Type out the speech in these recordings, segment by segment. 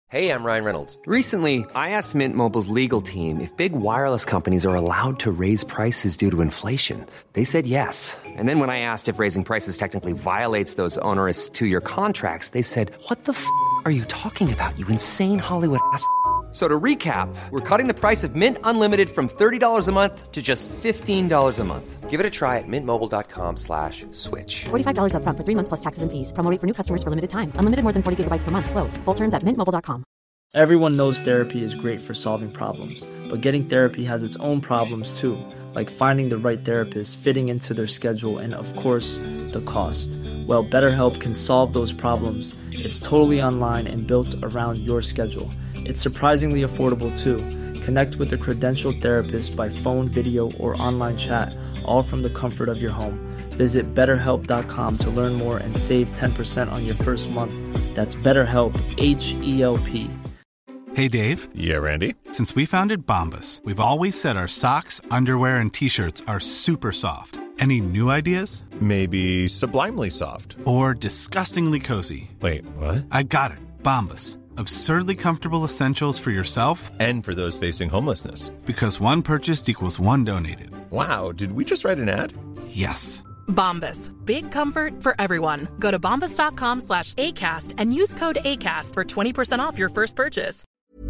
Hey, I'm Ryan Reynolds. Recently, I asked Mint Mobile's legal team if big wireless companies are allowed to raise prices due to inflation. They said yes. And then when I asked if raising prices technically violates those onerous two-year contracts, they said, "What the are you talking about, you insane Hollywood ass?" So to recap, we're cutting the price of Mint Unlimited from $30 a month to just $15 a month. Give it a try at mintmobile.com/switch. $45 up front for 3 months plus taxes and fees. Promo rate for new customers for limited time. Unlimited more than 40 gigabytes per month. Slows full terms at mintmobile.com. Everyone knows therapy is great for solving problems, but getting therapy has its own problems too, like finding the right therapist, fitting into their schedule, and of course, the cost. Well, BetterHelp can solve those problems. It's totally online and built around your schedule. It's surprisingly affordable too. Connect with a credentialed therapist by phone, video, or online chat, all from the comfort of your home. Visit BetterHelp.com to learn more and save 10% on your first month. That's BetterHelp, H-E-L-P. Hey, Dave. Yeah, Randy. Since we founded Bombas, we've always said our socks, underwear, and T-shirts are super soft. Any new ideas? Maybe sublimely soft. Or disgustingly cozy. Wait, what? I got it. Bombas. Absurdly comfortable essentials for yourself and for those facing homelessness. Because one purchased equals one donated. Wow, did we just write an ad? Yes. Bombas. Big comfort for everyone. Go to bombas.com/ACAST and use code ACAST for 20% off your first purchase.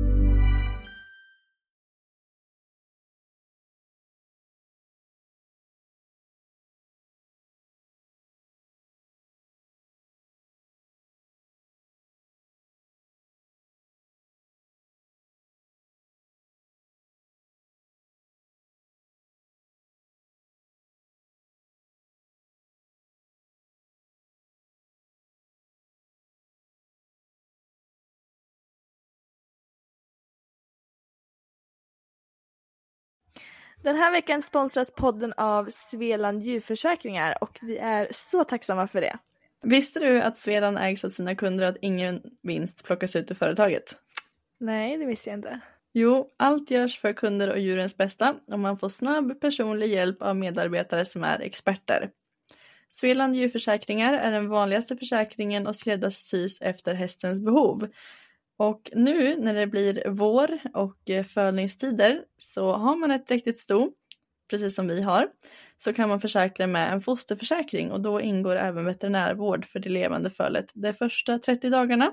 Den här veckan sponsras podden av Svealand djurförsäkringar och vi är så tacksamma för det. Visste du att Svealand ägs av sina kunder och att ingen vinst plockas ut ur företaget? Nej, det visste jag inte. Jo, allt görs för kunder och djurens bästa och man får snabb personlig hjälp av medarbetare som är experter. Svealand djurförsäkringar är den vanligaste försäkringen och skräddarsys efter hästens behov. Och nu när det blir vår och fölningstider så har man ett riktigt sto, precis som vi har, så kan man försäkra med en fosterförsäkring och då ingår även veterinärvård för det levande fölet de första 30 dagarna.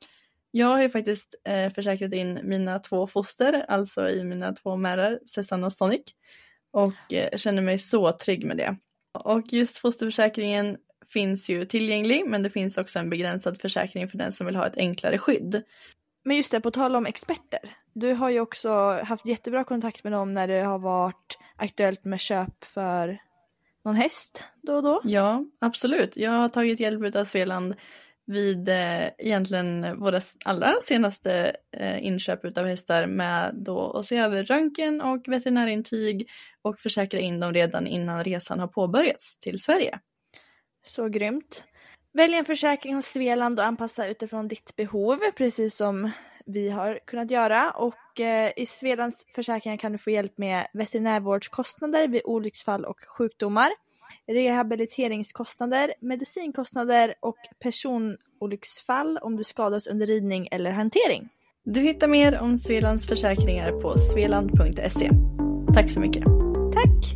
Jag har ju faktiskt försäkrat in mina 2 foster, alltså i mina 2 märrar, Cezanne och Sonic, och känner mig så trygg med det. Och just fosterförsäkringen finns ju tillgänglig, men det finns också en begränsad försäkring för den som vill ha ett enklare skydd. Men just det, på tal om experter. Du har ju också haft jättebra kontakt med dem när det har varit aktuellt med köp för någon häst då och då. Ja, absolut. Jag har tagit hjälp av Svealand vid egentligen våra allra senaste inköp utav hästar med då att se över röntgen och veterinärintyg och försäkra in dem redan innan resan har påbörjats till Sverige. Så grymt. Välj en försäkring hos Svealand och anpassa utifrån ditt behov, precis som vi har kunnat göra. Och i Svealands försäkringar kan du få hjälp med veterinärvårdskostnader vid olycksfall och sjukdomar, rehabiliteringskostnader, medicinkostnader och personolycksfall om du skadas under ridning eller hantering. Du hittar mer om Svealands försäkringar på svealand.se. Tack så mycket. Tack!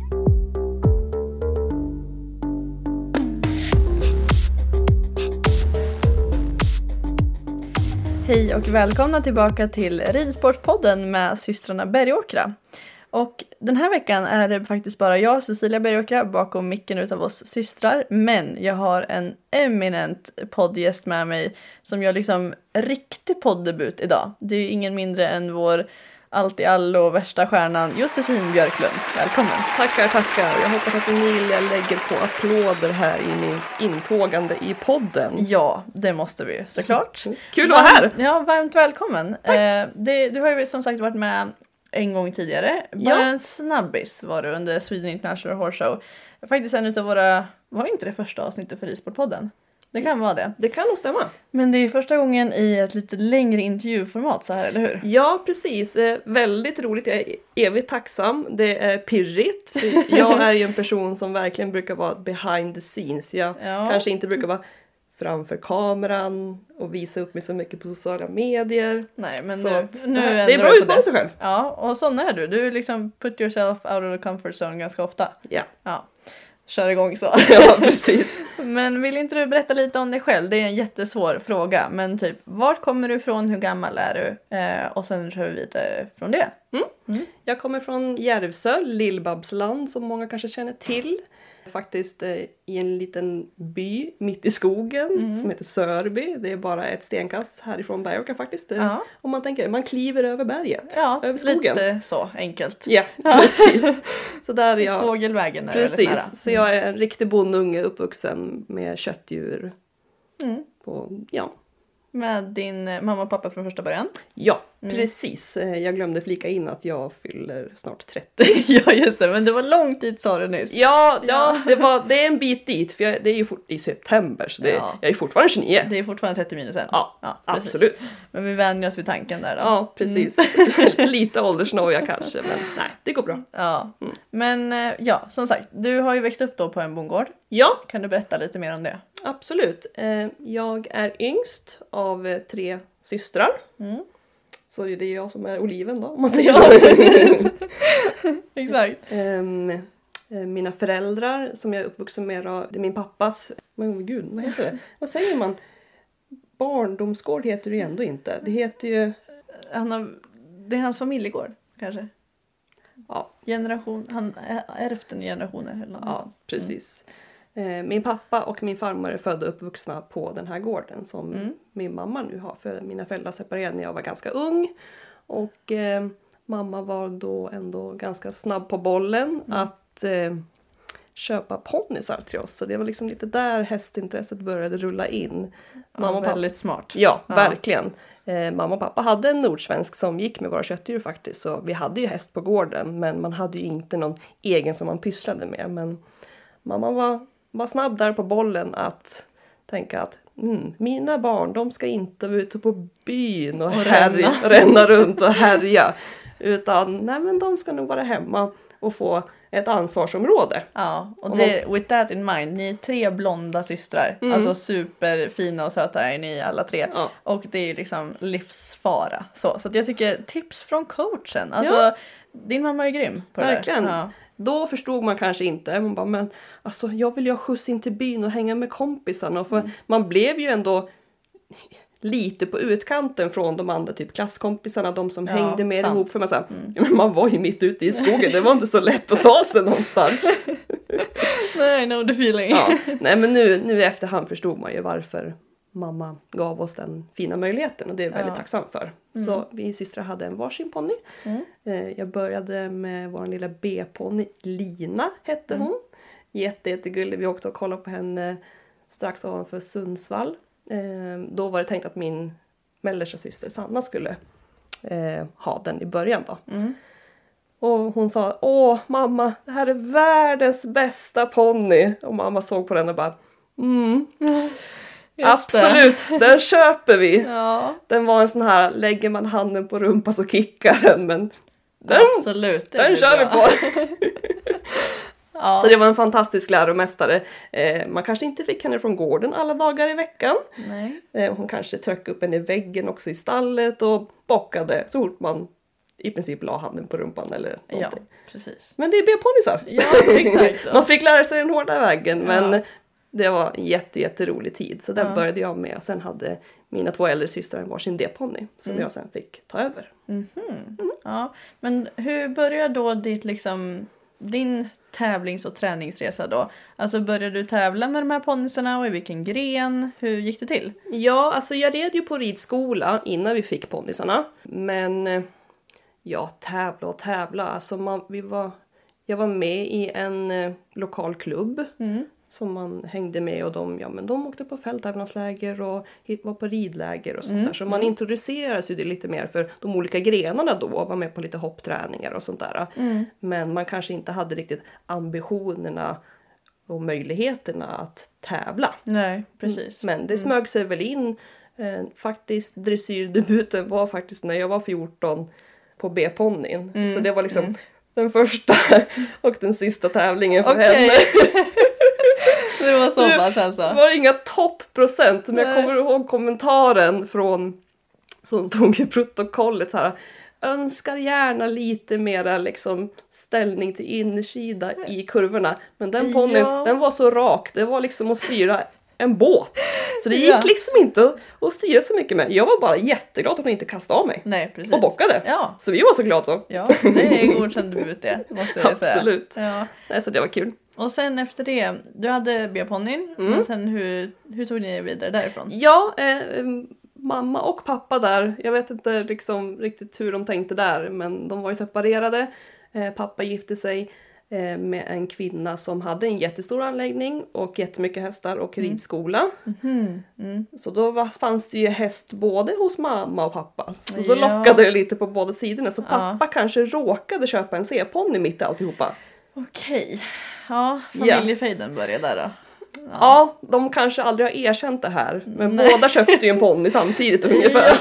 Hej och välkomna tillbaka till Ridsportpodden med systrarna Bergåkra. Och den här veckan är det faktiskt bara jag, Cecilia Bergåkra, bakom micken utav oss systrar. Men jag har en eminent poddgäst med mig som gör liksom riktig poddebut idag. Det är ingen mindre än vår allt i allo värsta stjärnan Josefin Björklund. Välkommen. Tackar. Jag hoppas att Emilia lägger på applåder här i min intågande i podden. Ja, det måste vi såklart. Kul att vara här. Ja, varmt välkommen. Du har ju som sagt varit med en gång tidigare. Bara en snabbis var du under Sweden International Horse Show. Faktiskt en utav våra, var inte det första avsnittet för Ridsportpodden? Det kan vara det. Det kan nog stämma. Men det är första gången i ett lite längre intervjuformat så här, eller hur? Ja, precis. Väldigt roligt. Jag är evigt tacksam. Det är pirrigt. För jag är ju en person som verkligen brukar vara behind the scenes. Jag kanske inte brukar vara framför kameran och visa upp mig så mycket på sociala medier. Nej, men så nu det är bra att utmana sig själv. Ja, och sån är du. Du liksom put yourself out of the comfort zone ganska ofta. Ja. Kör igång så. Ja, precis. Men vill inte du berätta lite om dig själv? Det är en jättesvår fråga. Men typ, vart kommer du ifrån? Hur gammal är du? Och sen kör vi vidare från det. Jag kommer från Järvsö, Lillbabsland som många kanske känner till. Faktiskt i en liten by mitt i skogen som heter Sörby. Det är bara ett stenkast härifrån Bergårka faktiskt. Om man tänker, man kliver över berget, över skogen. Lite så enkelt. Ja, precis. Så där är jag. Fågelvägen är precis. väldigt nära. Så jag är en riktig bondunge uppvuxen med köttdjur. Med din mamma och pappa från första början? Ja, precis. Jag glömde flika in att jag fyller snart 30. Ja, just det. Men det var långt dit, sa du nyss. Ja, det är en bit dit. För det är ju i september, så jag är fortfarande 29. Det är fortfarande 30 minus 1. Ja, absolut. Men vi vänjer oss vid tanken där då. Ja, precis. Lite åldersnoja kanske, men nej, det går bra. Ja, men som sagt, du har ju växt upp då på en bondgård. Ja. Kan du berätta lite mer om det? Absolut. Jag är yngst av 3 systrar. Så det är jag som är oliven då, om man säger så. Exakt. Mina föräldrar som jag är uppvuxen med då, det är min pappas, men gud, vad heter det? Vad säger man? Barndomsgård heter det ju ändå inte. Det heter ju... Det är hans familjegård, kanske? Ja. Han ärvt en generationer eller något sånt. Precis. Min pappa och min farmor är födda och uppvuxna på den här gården som min mamma nu har. För mina föräldrar separerade när jag var ganska ung. Och mamma var då ändå ganska snabb på bollen att köpa ponnysar till oss. Så det var liksom lite där hästintresset började rulla in. Mamma och pappa. Väldigt smart. Ja, verkligen. Mamma och pappa hade en nordsvensk som gick med våra köttdjur faktiskt. Så vi hade ju häst på gården, men man hade ju inte någon egen som man pysslade med. Men mamma var snabb där på bollen att tänka att mina barn, de ska inte vara ute på byn och ränna runt och härja. Utan men de ska nog vara hemma och få ett ansvarsområde. Ja, och with that in mind, ni är 3 blonda systrar. Alltså superfina och söta är ni alla 3. Ja. Och det är liksom livsfara. Så att jag tycker tips från coachen. Alltså, din mamma är grym på det. Verkligen. Ja. Då förstod man kanske inte. Man bara, men alltså, jag vill ju ha skjuts in till byn och hänga med kompisarna. För man blev ju ändå lite på utkanten från de andra typ klasskompisarna. De som hängde mer ihop. För man var ju mitt ute i skogen. Det var inte så lätt att ta sig någonstans. I know the feeling. Ja. Nej, men nu i efterhand förstod man ju varför mamma gav oss den fina möjligheten. Och det är jag väldigt tacksam för. Så vi systrar hade en varsin ponny. Jag började med vår lilla B-ponny. Lina hette hon. Jättegullig. Vi åkte och kollade på henne strax ovanför Sundsvall. Då var det tänkt att min mellersta syster Sanna skulle ha den i början då. Och hon sa, åh mamma, det här är världens bästa ponny. Och mamma såg på den och bara, absolut, den köper vi. Ja. Den var en sån här, lägger man handen på rumpan så kickar den. Men absolut, den kör vi på. Ja. Så det var en fantastisk läromästare. Man kanske inte fick henne från gården alla dagar i veckan. Nej. Hon kanske tryckte upp henne i väggen också i stallet och bockade så fort man i princip la handen på rumpan eller någonting. Ja, precis. Men det är B-ponnysar. Ja, exakt. Man fick lära sig den hårda vägen, men det var en jätterolig tid. Så den började jag med och sen hade mina 2 äldre systrar varsin D-ponny som jag sen fick ta över. Ja, men hur började då din tävlings- och träningsresa då? Alltså började du tävla med de här ponnysarna och i vilken gren? Hur gick det till? Ja, alltså jag red ju på ridskola innan vi fick ponnysarna. Men tävla. Alltså jag var med i en lokal klubb som man hängde med och de åkte på fälttävlansläger och var på ridläger och sånt där. Så man introducerades ju det lite mer för de olika grenarna då, var med på lite hoppträningar och sånt där. Men man kanske inte hade riktigt ambitionerna och möjligheterna att tävla. Nej, precis. Men det smög sig väl in. Faktiskt dressyrdebuten var faktiskt när jag var 14 på B-ponnyn. Så det var liksom den första och den sista tävlingen för henne. Det var så pass alltså. Det var inga toppprocent, men jag kommer ihåg kommentaren från som stod i protokollet så här: önskar gärna lite mera liksom ställning till insida i kurvorna. Men den ponnyn, den var så rak. Det var liksom att styra en båt. Så det gick liksom inte att styra så mycket med. Jag var bara jätteglad att hon inte kastade av mig. Nej, precis. Och bockade. Ja. Så vi var så glada så. Ja, det är godkänd debut det, måste jag säga. Absolut. Ja. Nej, så det var kul. Och sen efter det, du hade B-ponnyn, men sen hur tog ni vidare därifrån? Ja, mamma och pappa där, jag vet inte liksom riktigt hur de tänkte där, men de var ju separerade. Pappa gifte sig med en kvinna som hade en jättestor anläggning och jättemycket hästar och ridskola. Så då fanns det ju häst både hos mamma och pappa. Så då lockade det lite på båda sidorna. Så pappa kanske råkade köpa en C-ponny mitt i alltihopa. Okej. Ja, familjefejden började där då. Ja, de kanske aldrig har erkänt det här. Men båda köpte ju en ponny samtidigt ungefär.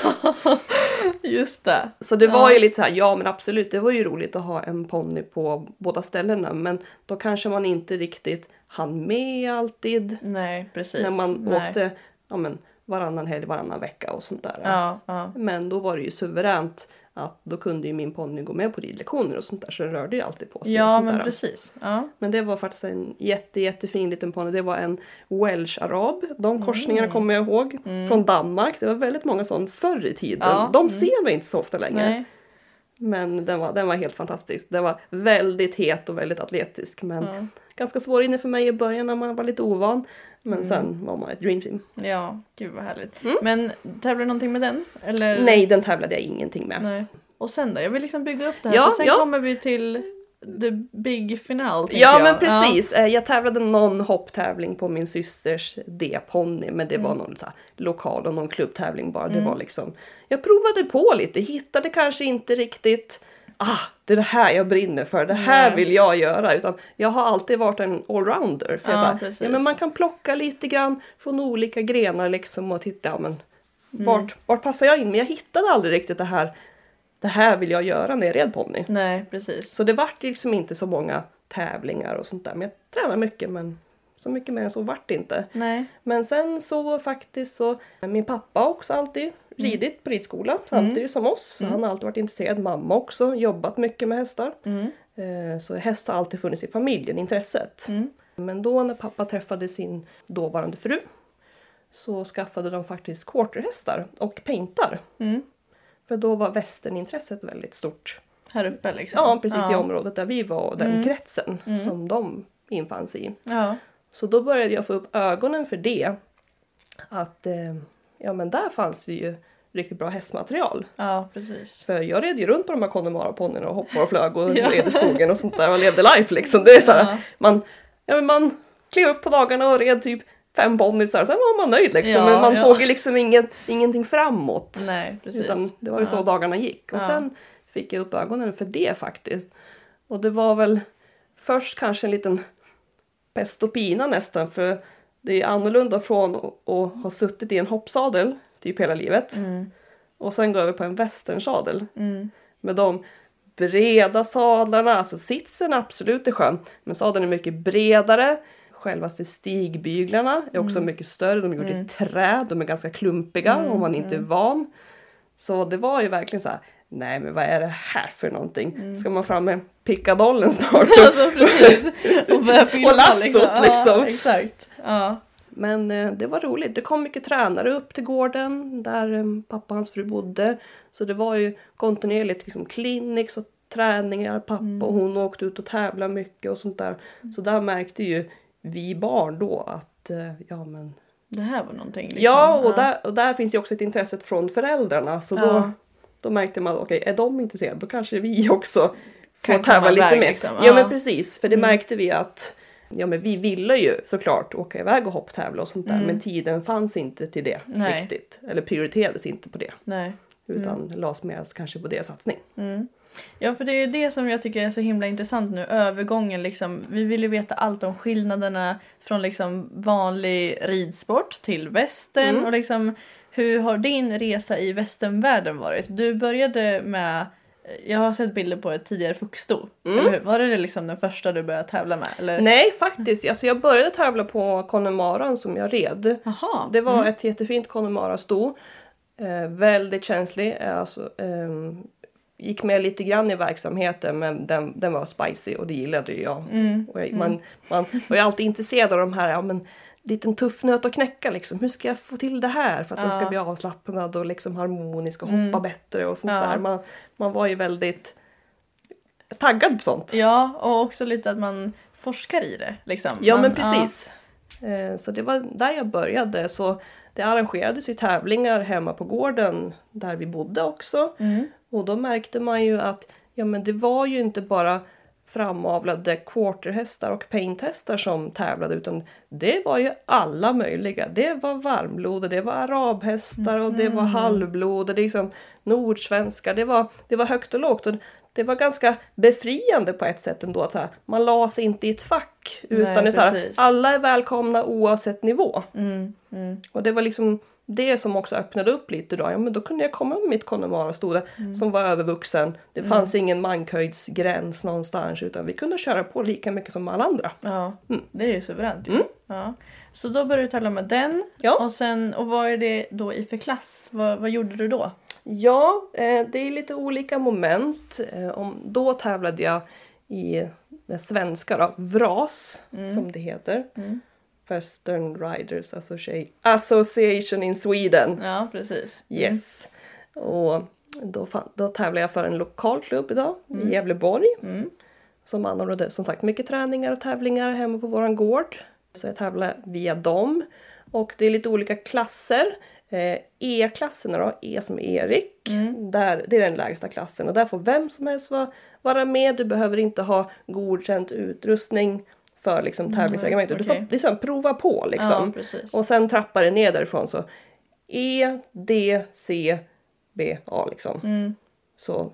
Just det. Så det var ju lite så här, ja men absolut, det var ju roligt att ha en ponny på båda ställena. Men då kanske man inte riktigt hann med alltid. Nej, precis. När man åkte varannan helg, varannan vecka och sånt där. Ja. Men då var det ju suveränt att då kunde ju min ponny gå med på ridlektioner och sånt där. Så den rörde ju alltid på sig. Ja, och sånt men där. Precis. Ja. Men det var faktiskt en jättefin liten ponny. Det var en Welsh-arab. De korsningarna kommer jag ihåg. Från Danmark. Det var väldigt många sån förr i tiden. Ja. De ser vi inte så ofta längre. Nej. Men den var helt fantastisk. Den var väldigt het och väldigt atletisk. Men ganska svår inne för mig i början när man var lite ovan. Men sen var man ett dream team. Ja, gud vad härligt. Men tävlade du någonting med den? Eller? Nej, den tävlade jag ingenting med. Nej. Och sen då? Jag vill liksom bygga upp det här. För sen kommer vi till the big final. Ja, men precis. Ja. Jag tävlade någon hopptävling på min systers D-ponny. Men det var någon så här lokal och någon klubbtävling bara. Det var liksom, jag provade på lite. Hittade kanske inte riktigt, det är det här jag brinner för. Det här vill jag göra. Utan jag har alltid varit en allrounder. För men man kan plocka lite grann från olika grenar liksom och titta, vart passar jag in? Men jag hittade aldrig riktigt det här vill jag göra när jag red ponny. Nej, precis. Så det vart liksom inte så många tävlingar och sånt där. Men jag tränar mycket, men så mycket mer än så vart det inte. Nej. Men sen så faktiskt så, min pappa också alltid ridit på ridskola samtidigt som oss. Så han har alltid varit intresserad. Mamma också, jobbat mycket med hästar. Så häst har alltid funnits i familjen, intresset. Men då när pappa träffade sin dåvarande fru så skaffade de faktiskt quarterhästar och paintar. För då var västernintresset väldigt stort. Här uppe liksom? Ja, precis i området där vi var och den kretsen som de infann sig i. Ja. Så då började jag få upp ögonen för det. Att men där fanns det ju riktigt bra hästmaterial. Ja, precis. För jag red ju runt på de här Connemara-ponnyerna och hoppade och flög och red i skogen och sånt där. Man levde life liksom. Det är så här, man klev upp på dagarna och red typ 5 ponnysar. Sen var man nöjd liksom. Men man såg ju liksom ingenting framåt. Nej, precis. Utan det var ju så dagarna gick. Och sen fick jag upp ögonen för det faktiskt. Och det var väl först kanske en liten pest och pina nästan. För det är annorlunda från att ha suttit i en hoppsadel typ hela livet. Och sen gå över på en västernsadel. Med de breda sadlarna. Alltså sitsen absolut är skön. Men sadeln är mycket bredare. Självaste stigbyglarna är också mycket större. De är gjorda i trä. De är ganska klumpiga om man inte är van. Så det var ju verkligen så här. Nej, men vad är det här för någonting? Ska man fram med pickadollen snart? Alltså precis. Och lassot liksom. Ja, exakt. Ja. Men det var roligt. Det kom mycket tränare upp till gården där pappa och hans fru bodde. Så det var ju kontinuerligt liksom clinics och träningar. Pappa och hon åkte ut och tävlade mycket och sånt där. Så där märkte ju vi barn då att det här var någonting liksom. Ja, och där finns ju också ett intresse från föräldrarna. Så då märkte man att är de intresserade då kanske vi också får tävla lite mer. Liksom. Ja, men precis. För det märkte vi att men vi ville ju såklart åka iväg och hopptävla och sånt där. Men tiden fanns inte till det riktigt. Eller prioriterades inte på det. Nej. Utan lades mer kanske på det satsning. Ja, för det är det som jag tycker är så himla intressant nu. Övergången liksom. Vi vill ju veta allt om skillnaderna från liksom vanlig ridsport till västern. Och liksom, hur har din resa i västernvärlden varit? Du började med jag har sett bilder på ett tidigare fuxsto. Eller hur? Var det liksom den första du började tävla med? Eller? Nej, faktiskt. Alltså, jag började tävla på Connemara som jag red. Aha. Det var ett jättefint Connemara-sto. Väldigt känslig. Alltså, gick med lite grann i verksamheten, men den var spicy och det gillade jag. Man var ju alltid intresserad av de här, liten tuff nöt att knäcka liksom. Hur ska jag få till det här för att den ska bli avslappnad och liksom harmonisk och hoppa bättre och sånt där. Man var ju väldigt taggad på sånt. Ja, och också lite att man forskar i det liksom. Ja, men precis. Så det var där jag började. Så det arrangerades ju tävlingar hemma på gården där vi bodde också. Och då märkte man ju att det var ju inte bara framavlade quarterhästar och painthästar som tävlade, utan det var ju alla möjliga. Det var varmblod, det var arabhästar och det var halvblod, och liksom nordsvenska. Det var högt och lågt, och det var ganska befriande på ett sätt ändå. Att man la sig inte i ett fack, utan det är så här, alla är välkomna oavsett nivå. Och det var liksom det som också öppnade upp lite då. Då kunde jag komma med mitt Connemara-sto som var övervuxen. Det fanns ingen mankhöjdsgräns någonstans, utan vi kunde köra på lika mycket som alla andra. Ja, det är ju suveränt. Ja. Så då började du tävla med den. Ja. Och vad är det då i för klass? Vad gjorde du då? Ja, det är lite olika moment. Då tävlade jag i det svenska då, VRAS som det heter. Western Riders Association in Sweden. Ja, precis. Yes. Och då tävlar jag för en lokal klubb idag i Gävleborg. Som anordnade som sagt mycket träningar och tävlingar hemma på våran gård. Så jag tävlar via dem. Och det är lite olika klasser. E-klasserna då, E som Erik. Det är den lägsta klassen. Och där får vem som helst vara med. Du behöver inte ha godkänd utrustning för liksom tävlingsreglementet. Okay. Du får liksom prova på liksom. Ja, och sen trappar det ner därifrån, så E, D, C, B, A liksom. Så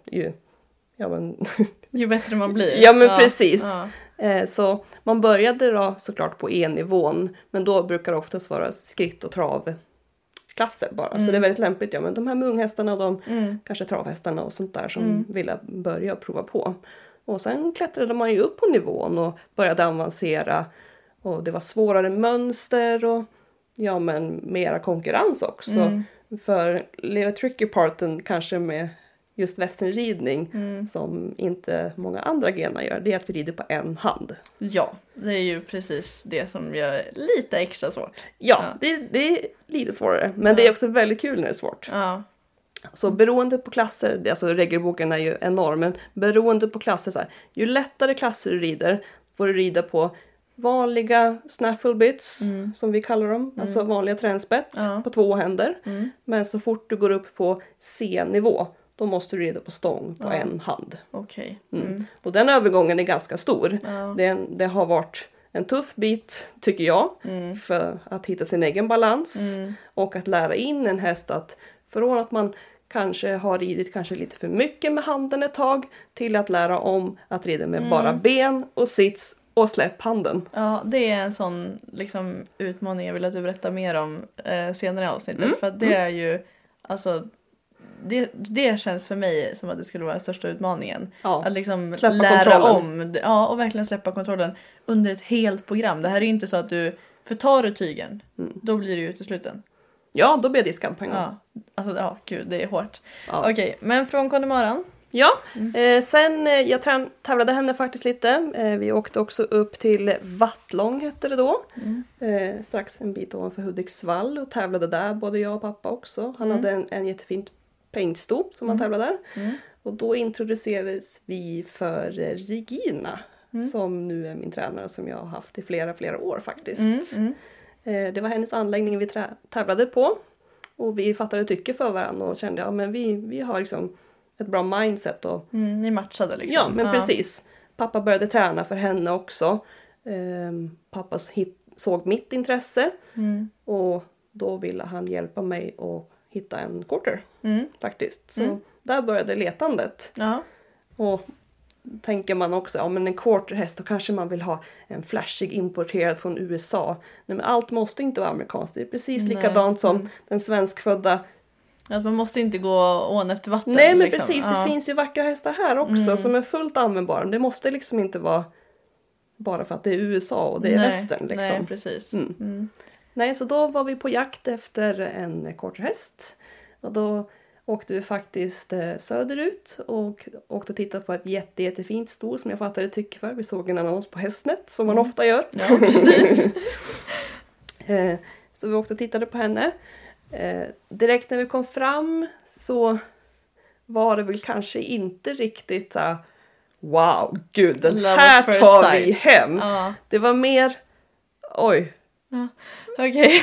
ju bättre man blir. Ja, men precis. Ja. Så man började då såklart på E-nivån, men då brukar det oftast vara skritt- och travklasser bara. Så det är väldigt lämpligt. Men de här munghästarna och de kanske travhästarna och sånt där som ville börja prova på. Och sen klättrade man ju upp på nivån och började avancera. Och det var svårare mönster och mera konkurrens också. För lilla tricky parten kanske med just västernridning som inte många andra grenar gör, det är att vi rider på en hand. Ja, det är ju precis det som gör lite extra svårt. Ja. Det är lite svårare, men det är också väldigt kul när det är svårt. Ja. Så beroende på klasser, alltså regelboken är ju enorm, men beroende på klasser så här, ju lättare klasser du rider får du rida på vanliga snaffle bits som vi kallar dem, alltså vanliga tränspett på 2 händer. Men så fort du går upp på C-nivå, då måste du rida på stång på en hand. Okay. Och den övergången är ganska stor. Det har varit en tuff bit, tycker jag, för att hitta sin egen balans och att lära in en häst att från att man kanske har ridit kanske lite för mycket med handen ett tag till att lära om att rida med bara ben och sits och släpp handen. Ja, det är en sån liksom utmaning jag vill att du berättar mer om senare i avsnittet. För att det är ju, alltså det känns för mig som att det skulle vara den största utmaningen. Ja, att liksom lära om. Ja, och verkligen släppa kontrollen under ett helt program. Det här är ju inte så att du förtar tygen, då blir du utesluten. Ja, då blir jag diskad på en gång. Ja, alltså gud, det är hårt. Ja. Okej, men från Connemara? Ja, sen jag tävlade henne faktiskt lite. Vi åkte också upp till Vattlång hette det då. Strax en bit ovanför Hudiksvall och tävlade där, både jag och pappa också. Han hade en jättefint paintsto som han tävlade där. Och då introducerades vi för Regina, som nu är min tränare som jag har haft i flera år faktiskt. Det var hennes anläggning vi tävlade på. Och vi fattade tycke för varandra och kände men vi har liksom ett bra mindset. Och, ni matchade liksom. Ja, men precis. Pappa började träna för henne också. Pappa såg mitt intresse. Och då ville han hjälpa mig att hitta en quarter. Faktiskt. Så där började letandet. Och tänker man också, men en quarterhäst, då kanske man vill ha en flashig importerad från USA. Nej, men allt måste inte vara amerikanskt. Det är precis likadant som den svenskfödda Att man måste inte gå ån efter vatten. Nej, men liksom. precis. Det finns ju vackra hästar här också som är fullt användbara. Det måste liksom inte vara bara för att det är USA och det är västern. Liksom. Nej, precis. Nej, så då var vi på jakt efter en quarterhäst. Och då åkte vi faktiskt söderut och åkte och tittade på ett jättefint sto som jag fattade tycke för. Vi såg en annons på Hästnet som man ofta gör. Ja, precis. Så vi åkte och tittade på henne. Direkt när vi kom fram så var det väl kanske inte riktigt wow, gud, den här tar vi hem. Ja. Det var mer, oj. Ja. Okej.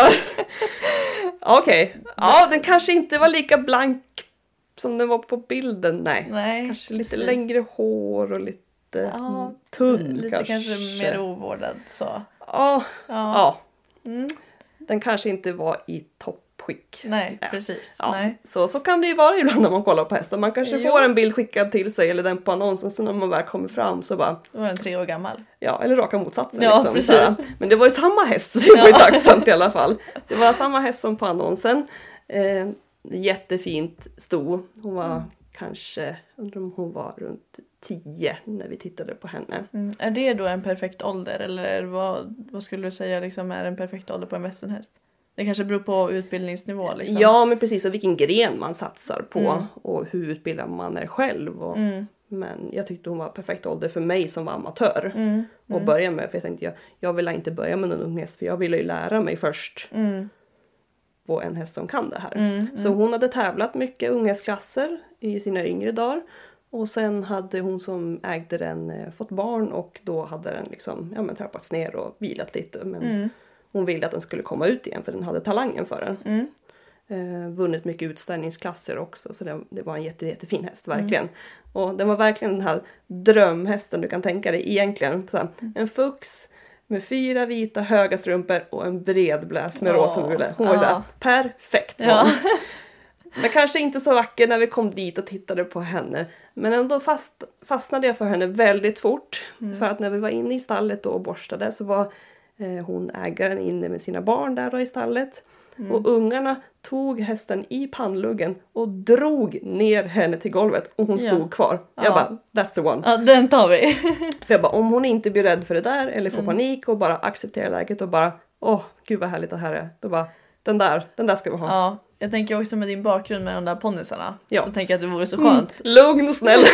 Okej. Ja, den kanske inte var lika blank som den var på bilden. Nej. Kanske lite längre hår och lite tunn. Lite kanske mer ovårdad så. Ja. Den kanske inte var i toppskick. Nej, precis. Ja. Nej. Så kan det ju vara ibland när man kollar på hästar. Man kanske får en bild skickad till sig eller den på annonsen, så när man väl kommer fram så bara... Då var den 3 år gammal. Ja, eller raka motsatsen. Ja, liksom. precis. Men det var ju samma häst, så det var ju tacksamt i alla fall. Det var samma häst som på annonsen. Jättefint sto. Hon var kanske, undrar om hon var runt 10 när vi tittade på henne. Är det då en perfekt ålder? Eller vad skulle du säga liksom är en perfekt ålder på en västernhäst? Det kanske beror på utbildningsnivå. Liksom. Ja, men precis. Och vilken gren man satsar på. Och hur utbildad man är själv. Men jag tyckte hon var perfekt ålder för mig som var amatör. Och börja med. För jag tänkte, jag vill inte börja med någon ung häst. För jag ville ju lära mig först. På en häst som kan det här. Så hon hade tävlat mycket unghästklasser i sina yngre dagar. Och sen hade hon som ägde den fått barn. Och då hade den liksom, trappats ner och vilat lite. Men hon ville att den skulle komma ut igen. För den hade talangen för den. Vunnit mycket utställningsklasser också. Så det var en jättefin häst, verkligen. Och den var verkligen den här drömhästen du kan tänka dig egentligen. Så här, en fux med 4 vita höga strumpor och en bred bläs med rosa mulle. Hon var så här, perfekt. Ja. Men kanske inte så vacker när vi kom dit och tittade på henne. Men ändå fastnade jag för henne väldigt fort. För att när vi var inne i stallet och borstade så var hon ägaren inne med sina barn där då i stallet. Och ungarna tog hästen i pannluggen och drog ner henne till golvet. Och hon stod kvar. Jag bara, that's the one. Ja, den tar vi. För jag bara, om hon inte blir rädd för det där eller får panik och bara accepterar läget och bara, gud vad härligt det här är. Då bara, den där ska vi ha. Ja, jag tänker också med din bakgrund med de där ponnysarna. Så tänker jag att det vore så skönt. Lugn och snäll.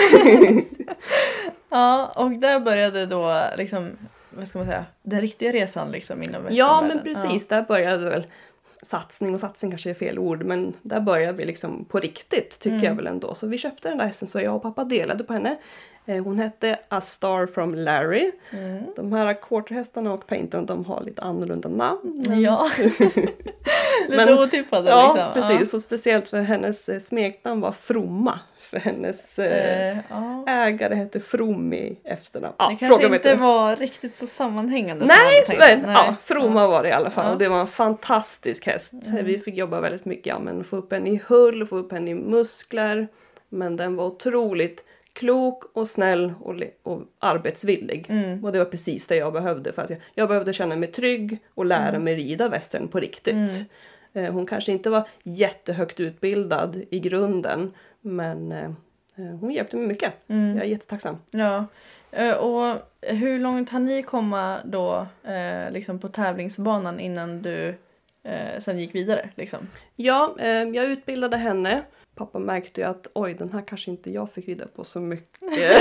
Ja, och där började då liksom, vad ska man säga, den riktiga resan liksom inom västernvärlden. Ja, men precis. Där började väl satsning, och satsning kanske är fel ord, men där började vi liksom på riktigt, tycker jag väl ändå. Så vi köpte den där hästen, så jag och pappa delade på henne. Hon hette A Star from Larry. De här quarterhästarna och painterna, de har lite annorlunda namn. Ja, lite otippade ja, liksom. Ja, precis. Och speciellt för hennes smeknamn var Fromma. För hennes ägare hette From i efternamn. Det kanske inte var riktigt så sammanhängande. Nej. Fromma var det i alla fall. Ja. Och det var en fantastisk häst. Vi fick jobba väldigt mycket. Men få upp henne i hull, få upp henne i muskler. Men den var otroligt klok och snäll och arbetsvillig. Och det var precis det jag behövde. För att jag behövde känna mig trygg och lära mig rida västern på riktigt. Hon kanske inte var jättehögt utbildad i grunden. Men hon hjälpte mig mycket. Jag är jättetacksam. Ja. Och hur långt hann ni komma då liksom på tävlingsbanan innan du sen gick vidare? Liksom? Ja, jag utbildade henne. Pappa märkte ju att den här kanske inte jag fick rida på så mycket.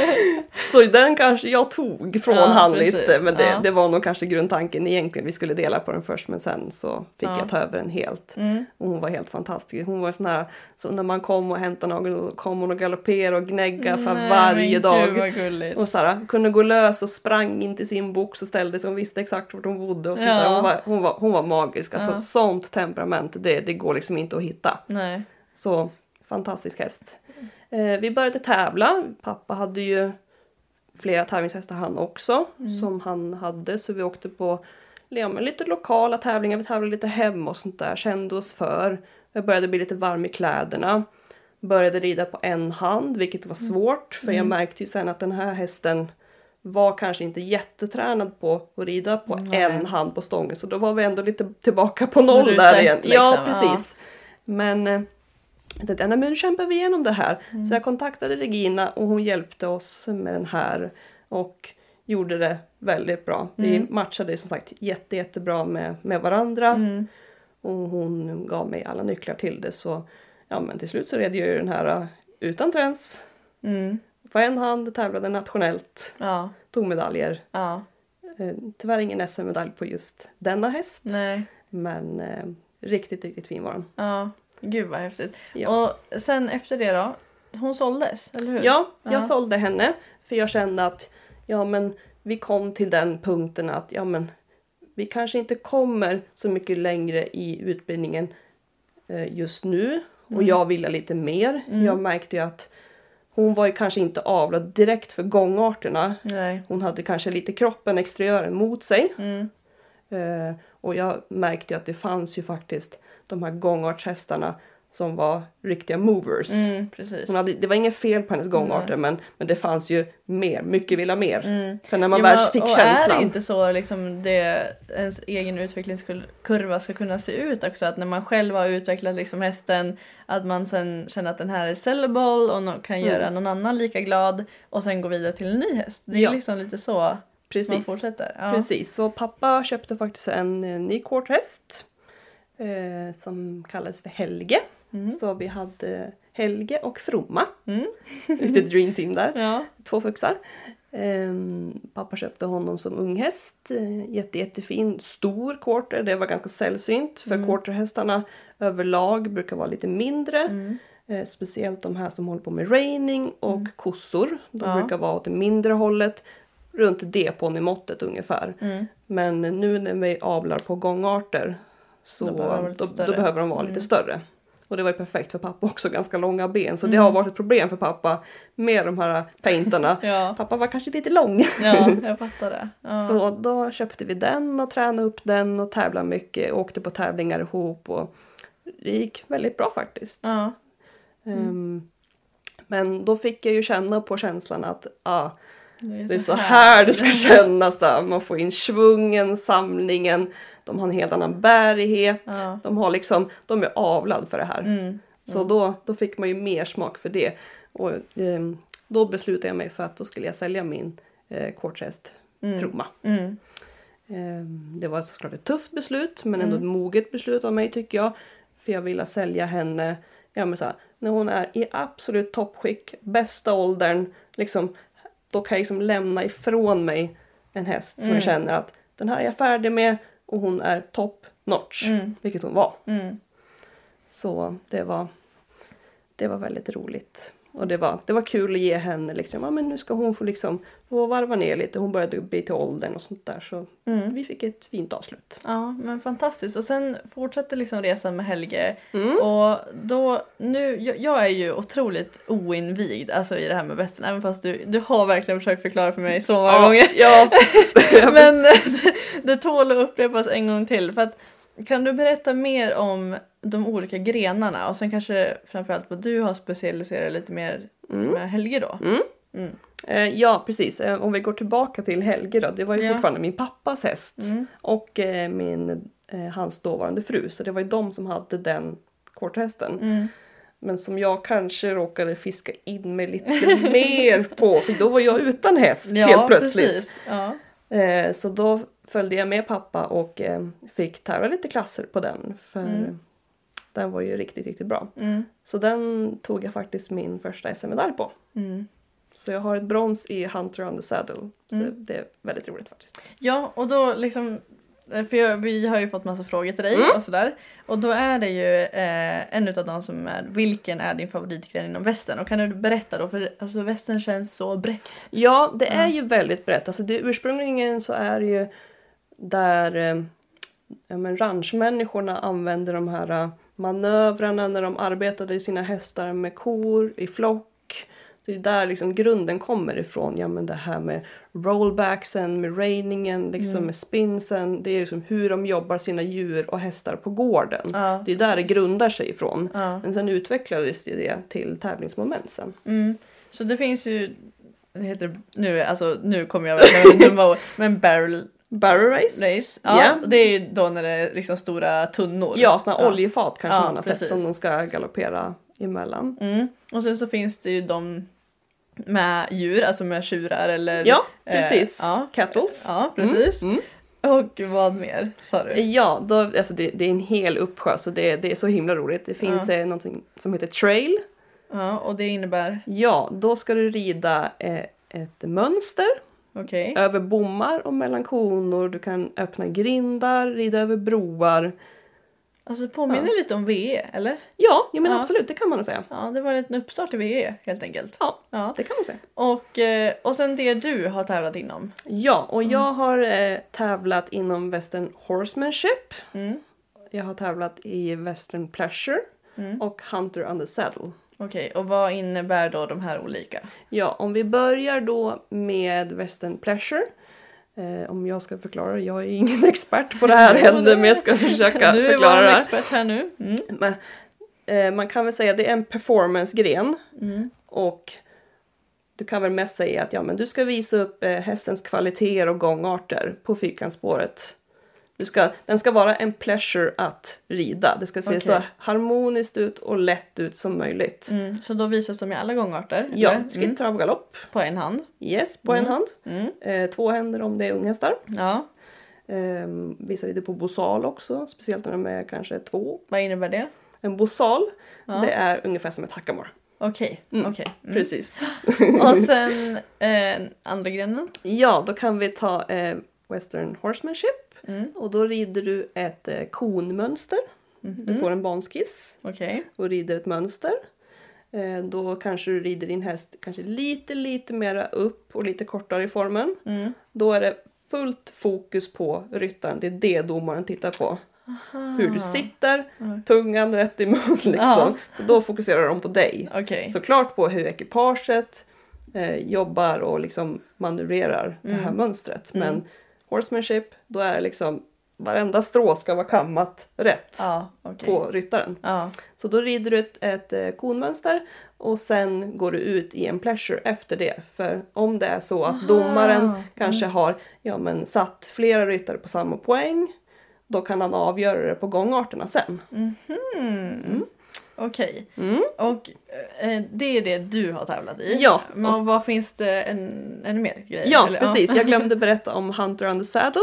Så den kanske jag tog från han lite. Men det var nog kanske grundtanken egentligen. Vi skulle dela på den först, men sen så fick jag ta över den helt. Och hon var helt fantastisk. Hon var sån här, så när man kom och hämtade någon, då kom hon och galopperade och gnägga för varje dag. Gud, och så här, kunde gå lös och sprang in till sin box och ställde sig och visste exakt vart hon bodde. Och hon var magisk. Alltså, sånt temperament, det går liksom inte att hitta. Nej. Så fantastisk häst. Vi började tävla. Pappa hade ju flera tävlingshästar han också. Som han hade. Så vi åkte på lite lokala tävlingar. Vi tävlade lite hemma och sånt där. Kände oss för. Jag började bli lite varm i kläderna. Började rida på en hand. Vilket var svårt. För jag märkte ju sen att den här hästen var kanske inte jättetränad på att rida på en hand på stången. Så då var vi ändå lite tillbaka på noll där igen. Liksom. Ja, precis. Men jag tänkte, men nu kämpar vi igenom det här. Så jag kontaktade Regina och hon hjälpte oss med den här. Och gjorde det väldigt bra. Vi matchade som sagt jättebra med varandra. Och hon gav mig alla nycklar till det. Så men till slut så red jag ju den här utan träns. På en hand, tävlade nationellt. Ja. Tog medaljer. Ja. Tyvärr ingen SM-medalj på just denna häst. Nej. Men riktigt fin var den. Ja, gud vad häftigt. Ja. Och sen efter det då? Hon såldes, eller hur? Ja, jag sålde henne. För jag kände att vi kom till den punkten att vi kanske inte kommer så mycket längre i utbildningen just nu. Och jag ville lite mer. Jag märkte ju att hon var ju kanske inte avlad direkt för gångarterna. Nej. Hon hade kanske lite kroppen, exteriören mot sig. Och jag märkte ju att det fanns ju faktiskt de här gångartshästarna som var riktiga movers. Precis. Det var inget fel på hennes gångarter, men det fanns ju mer, mycket vill ha mer. För när man väl fick känslan. Och är det inte så liksom ens egen utvecklingskurva ska kunna se ut också? Att när man själv har utvecklat liksom hästen, att man sen känner att den här är sellable och kan göra någon annan lika glad och sen gå vidare till en ny häst. Det är liksom lite så man fortsätter. Ja. Precis, så pappa köpte faktiskt en ny quarterhäst som kallades för Helge. Så vi hade Helge och Fromma. Lite dream team där. Ja. 2 fuxar. Pappa köpte honom som unghäst. Jättefin, stor quarter. Det var ganska sällsynt. För quarterhästarna överlag brukar vara lite mindre. Speciellt de här som håller på med reining och kossor. De brukar vara åt det mindre hållet. Runt D-ponnymåttet ungefär. Men nu när vi avlar på gångarter så då behöver de vara lite större. Och det var ju perfekt för pappa också, ganska långa ben. Så det har varit ett problem för pappa med de här painterna. Pappa var kanske lite lång. Ja, jag fattar det. Ja. Så då köpte vi den och tränade upp den och tävlade mycket. Åkte på tävlingar ihop och det gick väldigt bra faktiskt. Ja. Men då fick jag ju känna på känslan att det är så här det ska kännas. Man får in svungen, samlingen. De har en helt annan bärighet. Ja. De är avlad för det här. Så då fick man ju mer smak för det. Och då beslutade jag mig för att då skulle jag sälja min quarterhäst Fromma. Det var såklart ett tufft beslut. Men ändå ett moget beslut av mig tycker jag. För jag ville sälja henne när hon är i absolut toppskick. Bästa åldern. Då kan jag lämna ifrån mig en häst som jag känner att den här är jag färdig med och hon är top notch, vilket hon var. Så det var väldigt roligt. Och det var kul att ge henne men nu ska hon få varva ner lite. Hon började bli till åldern och sånt där. Så vi fick ett fint avslut. Ja, men fantastiskt. Och sen fortsätter resan med Helge. Och då, jag är ju otroligt oinvigd i det här med västen. Även fast du har verkligen försökt förklara för mig så många gånger. Ja. Men det tål att upprepas en gång till. För att, kan du berätta mer om de olika grenarna och sen kanske framförallt vad du har specialiserat lite mer med Helge då? Ja, precis. Om vi går tillbaka till Helge då. Det var ju fortfarande min pappas häst och hans dåvarande fru. Så det var ju de som hade den quarterhästen. Men som jag kanske råkade fiska in mig lite mer på. För då var jag utan häst helt plötsligt. Precis. Ja. Så då följde jag med pappa och fick tävla lite klasser på den. För den var ju riktigt bra. Så den tog jag faktiskt min första SM-medalj på. Så jag har ett brons i Hunter on the Saddle. Så det är väldigt roligt faktiskt. Ja, och då för vi har ju fått massa frågor till dig och sådär. Och då är det ju en utav dem som är, vilken är din favoritgren inom västern? Och kan du berätta då, för västern känns så brett. Ja, det är ju väldigt brett. Ursprungligen så är det ju där ranchmänniskorna använder de här manövrarna när de arbetade i sina hästar med kor i flock. Det är där grunden kommer ifrån. Det här med rollbacksen, med reiningen, med spinsen. Det är hur de jobbar sina djur och hästar på gården. Ja, det är där det grundar sig ifrån. Ja. Men sen utvecklades det till tävlingsmoment sen. Så det finns ju, det heter nu kommer jag verkligen dumma ord, men barrel Barrel race. Ja, Yeah. det är ju då när det är liksom stora tunnor. Ja, såna oljefat kanske man har precis. sett som de ska galoppera emellan. Och sen så finns det ju de med djur, alltså med tjurar eller... Ja, precis. Cattles. Ja, precis. Och vad mer, sa du? Ja, då, alltså det är en hel uppsjö så det är så himla roligt. Det finns någonting som heter trail. Ja, och det innebär? Ja, då ska du rida ett mönster. Okej. Över bommar och mellan konor. Du kan öppna grindar, rida över broar. Alltså påminner lite om VE, eller? Ja, men absolut, det kan man nog säga. Ja, det var en uppstart i VE helt enkelt. Ja, det kan man säga. Och sen det du har tävlat inom? Ja, och jag har tävlat inom Western Horsemanship. Jag har tävlat i Western Pleasure och Hunter under Saddle. Okej, och vad innebär då de här olika? Ja, om vi börjar då med Western Pleasure. Om jag ska förklara, jag är ingen expert på det här ännu, men jag ska försöka förklara det här. Du är expert här nu. Men, man kan väl säga att det är en performance-gren. Och du kan väl mest säga att men du ska visa upp hästens kvaliteter och gångarter på fyrkantsspåret. Den ska vara en pleasure att rida. Det ska se så harmoniskt ut och lätt ut som möjligt. Så då visas de i alla gångarter? Ja, skritt, trav, galopp. På en hand? Yes, på en hand. 2 händer om det är unghästar. Ja. Visar det på bosal också, speciellt när de är kanske 2. Vad innebär det? En bosal, det är ungefär som ett hackamore. Okej. Precis. Och sen andra grenen? Ja, då kan vi ta Western Horsemanship. Och då rider du ett konmönster. Du får en banskiss. Och rider ett mönster. Då kanske du rider din häst kanske lite mera upp och lite kortare i formen. Då är det fullt fokus på ryttaren. Det är det domaren tittar på. Hur du sitter, tungan rätt i mun liksom. Så då fokuserar de på dig. Såklart på hur ekipaget jobbar och liksom manövrerar det här mönstret. Men horsemanship, då är det liksom varenda strå ska vara kammat rätt på ryttaren. Så då rider du ett konmönster och sen går du ut i en pleasure efter det. För om det är så att domaren kanske har satt flera ryttare på samma poäng, då kan han avgöra det på gångarterna sen. Okej. Och det är det du har tävlat i? Ja. Men vad finns det ännu mer grejer? Ja, precis. Jag glömde berätta om Hunter under Saddle.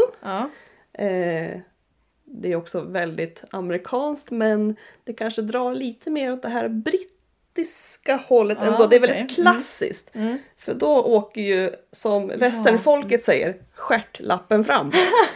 Det är också väldigt amerikanskt, men det kanske drar lite mer åt det här brittiska hållet ändå. Det är väldigt klassiskt. För då åker ju, som västernfolket säger, stjärtlappen fram.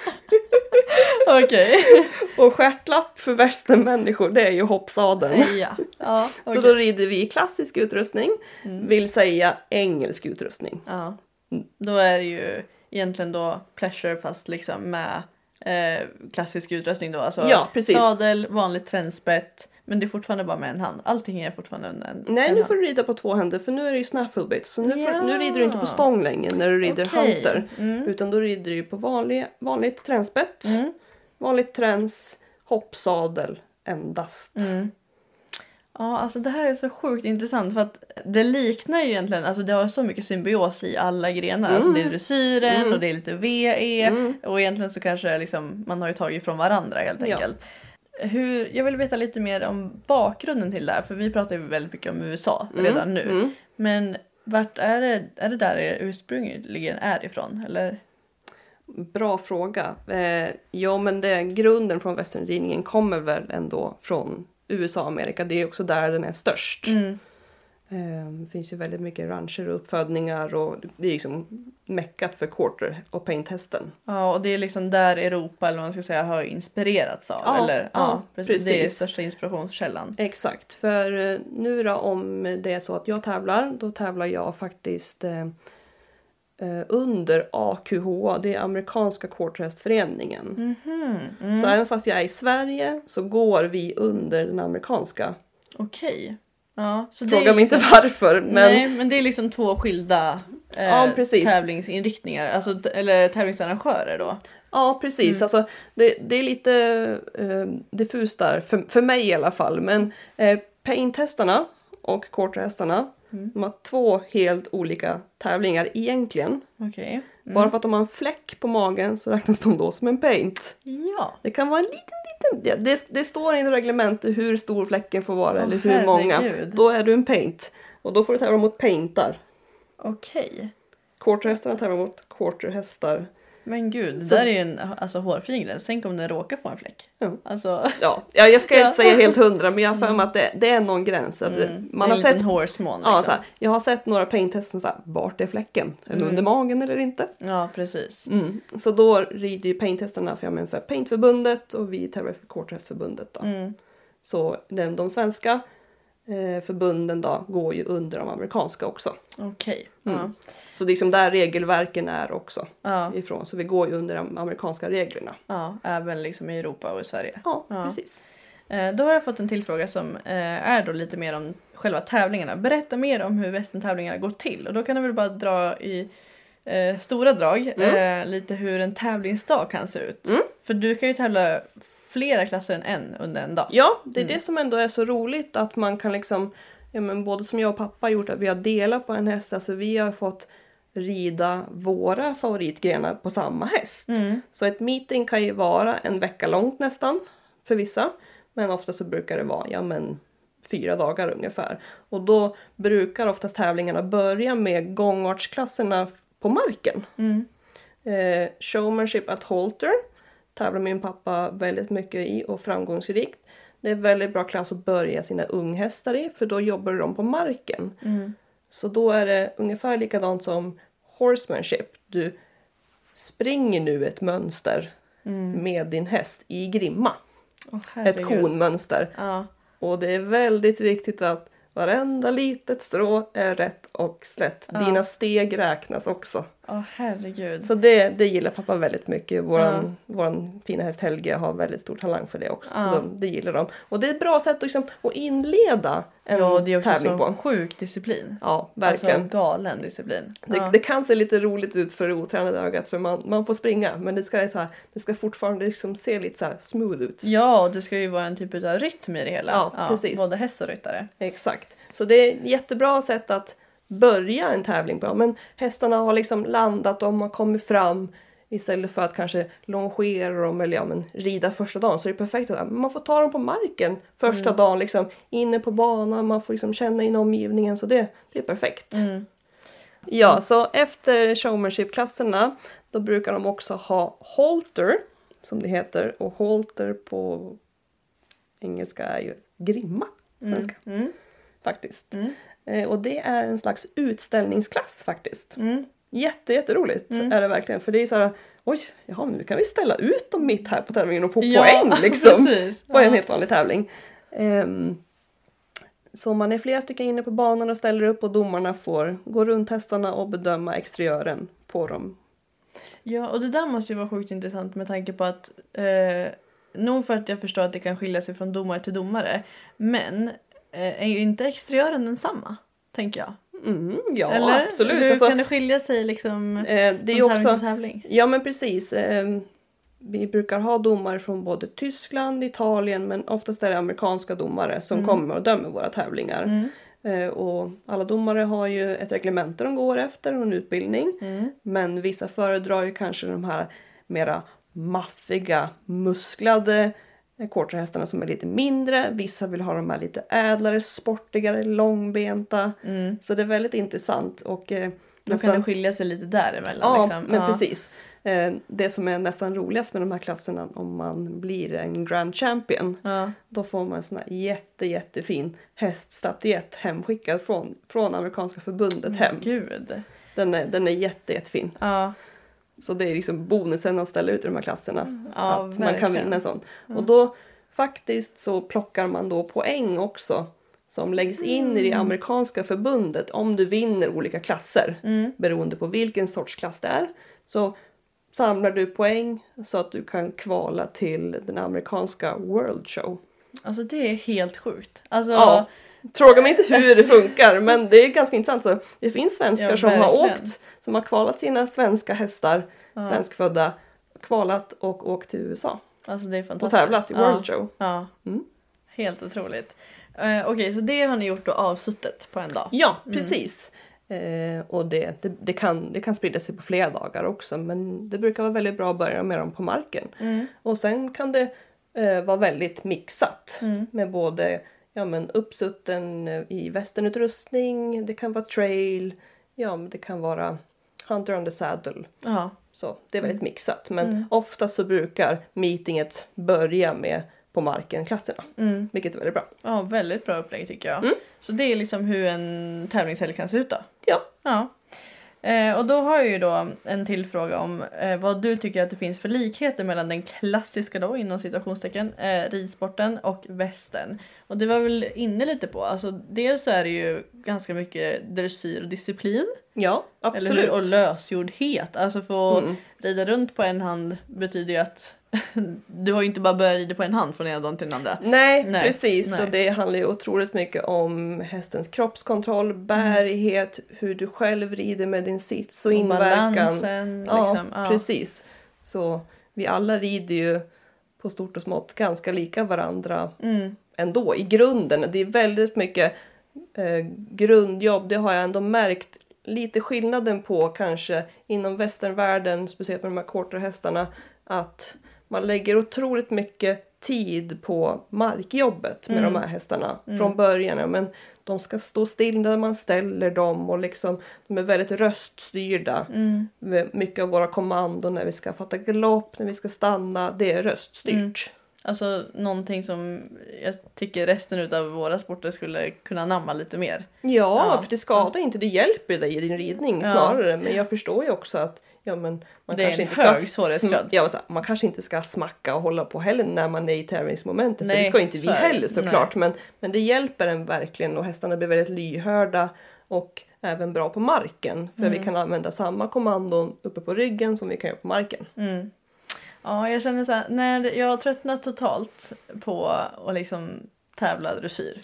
Och stjärtlapp för västernmänniskor, det är ju hoppsadeln. Så då rider vi i klassisk utrustning, vill säga engelsk utrustning. Då är det ju egentligen då pleasure fast liksom med klassisk utrustning då. Alltså sadel, vanligt tränspett, men det är fortfarande bara med en hand. Allting är fortfarande en Nej, nu får du rida på 2 händer, för nu är det ju snaffle bits. Så nu rider du inte på stång längre när du rider hunter. Utan då rider du ju på vanligt tränspett. Vanligt träns, hoppsadel endast. Ja, alltså det här är så sjukt intressant för att det liknar ju egentligen, alltså det har så mycket symbios i alla grenar. Alltså det är dressyren och det är lite VE och egentligen så kanske liksom, man har ju tagit från varandra helt enkelt. Jag vill veta lite mer om bakgrunden till det här, för vi pratar ju väldigt mycket om USA redan nu. Men vart är det där det ursprungligen är ifrån, eller? Bra fråga. Men grunden från västernridningen kommer väl ändå från USA och Amerika. Det är också där den är störst. Det finns ju väldigt mycket rancher och uppfödningar och det är liksom meckat för quarter och painthästen. Ja, och det är liksom där Europa, eller vad man ska säga, har inspirerats av. Precis. Det är största inspirationskällan. Exakt, för nu då, om det är så att jag tävlar, då tävlar jag faktiskt under AQH, det är amerikanska quarterhästföreningen. Så även fast jag är i Sverige så går vi under den amerikanska. Okej. Ja, så fråga mig inte varför. Men det är liksom 2 skilda tävlingsinriktningar, alltså, eller tävlingsarrangörer då. Ja, precis. Alltså, det är lite diffust där, för mig i alla fall. Men painthästarna och quarterhästarna. De har 2 helt olika tävlingar egentligen. Okej. Bara för att de har en fläck på magen så räknas de då som en paint. Ja. Det kan vara en liten... Det står i reglementet hur stor fläcken får vara eller hur många. Då är du en paint. Och då får du tävla mot paintar. Okej. Quarterhästarna tävlar mot quarterhästar. Men gud, det där är ju en hårfin gräns. Tänk om den råkar få en fläck. Ja. Alltså... Ja, jag ska inte säga helt 100, men jag har för mig att det är någon gräns. Att man har en sett hårsmån. Liksom. Ja, så här, jag har sett några painthästar som säger vart är fläcken? Är den under magen eller inte? Ja, precis. Så då rider ju painthästarna för paintförbundet och vi tävlar för quarterhästförbundet. Då. Så de svenska förbunden då går ju under de amerikanska också. Okej. Så det är liksom där regelverken är också ifrån. Så vi går ju under de amerikanska reglerna. Ja, även liksom i Europa och i Sverige. Ja, precis. Då har jag fått en tillfråga som är då lite mer om själva tävlingarna. Berätta mer om hur västerntävlingarna går till. Och då kan du väl bara dra i stora drag lite hur en tävlingsdag kan se ut. För du kan ju tävla flera klasser än en under en dag. Ja, det är det som ändå är så roligt att man kan liksom, ja, men både som jag och pappa har gjort, att vi har delat på en häst. Alltså vi har fått rida våra favoritgrenar på samma häst. Så ett meeting kan ju vara en vecka långt nästan för vissa. Men ofta så brukar det vara 4 dagar ungefär. Och då brukar oftast tävlingarna börja med gångartsklasserna på marken. Showmanship at halter tävlar min pappa väldigt mycket i och framgångsrikt. Det är väldigt bra klass att börja sina unghästar i, för då jobbar de på marken. Så då är det ungefär likadant som horsemanship. Du springer nu ett mönster med din häst i grimma. Ett konmönster. Och det är väldigt viktigt att varenda litet strå är rätt och slätt. Dina steg räknas också. Herregud. Så det gillar pappa väldigt mycket. Våran fina häst Helge har väldigt stor talang för det också. Så det gillar de. Och det är ett bra sätt liksom, att inleda en tävling på. Ja, det är också en sjuk disciplin. Ja, verkligen. Alltså galen disciplin. Det kan se lite roligt ut för det otränade ögat. För man får springa. Men det ska fortfarande liksom se lite så här smooth ut. Ja, och det ska ju vara en typ av rytm i det hela. Ja, precis. Både häst och ryttare. Exakt. Så det är ett jättebra sätt att börja en tävling på. Men hästarna har liksom landat, de har kommit fram istället för att kanske longera dem eller rida första dagen. Så det är perfekt att man får ta dem på marken första dagen, liksom inne på banan, man får liksom känna in omgivningen, så det är perfekt. Ja, så efter showmanship-klasserna då brukar de också ha halter som det heter, och halter på engelska är ju grimma svenska. Faktiskt. Och det är en slags utställningsklass faktiskt. Jätteroligt är det verkligen. För det är så här, nu kan vi ställa ut dem mitt här på tävlingen och få poäng liksom. Precis. På en helt vanlig tävling. Så man är flera stycken inne på banan och ställer upp, och domarna får gå runt hästarna och bedöma exteriören på dem. Ja, och det där måste ju vara sjukt intressant med tanke på att nog för att jag förstår att det kan skilja sig från domare till domare, men är ju inte exteriören densamma, tänker jag. Ja, eller? absolut. Hur kan det skilja sig liksom det är också tävling? Ja, men precis. Vi brukar ha domare från både Tyskland, Italien, men oftast är det amerikanska domare som kommer och dömer våra tävlingar. Och alla domare har ju ett reglemente de går efter och en utbildning. Men vissa föredrar ju kanske de här mera maffiga, musklade quarterhästarna som är lite mindre. Vissa vill ha de här lite ädlare, sportigare, långbenta. Så det är väldigt intressant. Och då kan det skilja sig lite däremellan. Ja, liksom. men precis. Det som är nästan roligast med de här klasserna, om man blir en Grand Champion, då får man en sån här jättefin häststatyett hemskickad från amerikanska förbundet hem. Gud. Den är jättefin. Ja. Så det är liksom bonusen att ställa ut i de här klasserna. Ja, att man kan vinna en sån. Och då faktiskt så plockar man då poäng också, som läggs in i det amerikanska förbundet om du vinner olika klasser. Beroende på vilken sorts klass det är. Så samlar du poäng så att du kan kvala till den amerikanska World Show. Alltså det är helt sjukt. Alltså... Ja, fråga mig inte hur det funkar, men det är ganska intressant. Så det finns svenskar som har som har kvalat sina svenska hästar, svenskfödda, kvalat och åkt till USA. Alltså det är fantastiskt. Och tävlat i World Show. Ja. Helt otroligt. Okej, så det har ni gjort då avsuttet på en dag? Ja, precis. Och det kan sprida sig på flera dagar också. Men det brukar vara väldigt bra att börja med dem på marken. Och sen kan det vara väldigt mixat. Med både uppsutten i västernutrustning. Det kan vara trail. Ja, det kan vara hunter on the saddle. Aha. Så det är väldigt mixat. Men ofta så brukar meetinget börja med på marken-klasserna. Vilket är väldigt bra. Ja, väldigt bra upplägg tycker jag. Så det är liksom hur en tävlingshelg kan se ut då? Ja. Och då har jag ju då en till fråga om vad du tycker att det finns för likheter mellan den klassiska då, inom citationstecken, ridsporten och västern. Och det var väl inne lite på, alltså dels så är det ju ganska mycket dressyr och disciplin. Ja, absolut. Eller hur? Och lösgjordhet. Alltså få rida runt på en hand betyder ju att du har ju inte bara börjat rida på en hand från ena dagen till den andra. Nej, precis. Så det handlar ju otroligt mycket om hästens kroppskontroll, bärighet, hur du själv rider med din sits och inverkan. Balansen. Ja, precis. Så vi alla rider ju på stort och smått ganska lika varandra ändå i grunden. Det är väldigt mycket grundjobb. Det har jag ändå märkt lite skillnaden på kanske inom västernvärlden, speciellt med de här kortare hästarna, att man lägger otroligt mycket tid på markjobbet med de här hästarna från början. Men de ska stå still när man ställer dem och liksom, de är väldigt röststyrda. Mycket av våra kommandon när vi ska fatta galopp, när vi ska stanna, det är röststyrt. Alltså någonting som jag tycker resten av våra sporter skulle kunna namna lite mer. Ja, för det skadar inte, det hjälper dig i din ridning snarare. Men jag förstår ju också att man det kanske är inte hög svårighetsgrad. Man kanske inte ska smacka och hålla på heller när man är i tävlingsmomentet. För det ska inte vi heller såklart. Men det hjälper en verkligen och hästarna blir väldigt lyhörda och även bra på marken. För vi kan använda samma kommandon uppe på ryggen som vi kan göra på marken. Ja, jag känner så här, när jag har tröttnat totalt på att liksom tävla dressyr.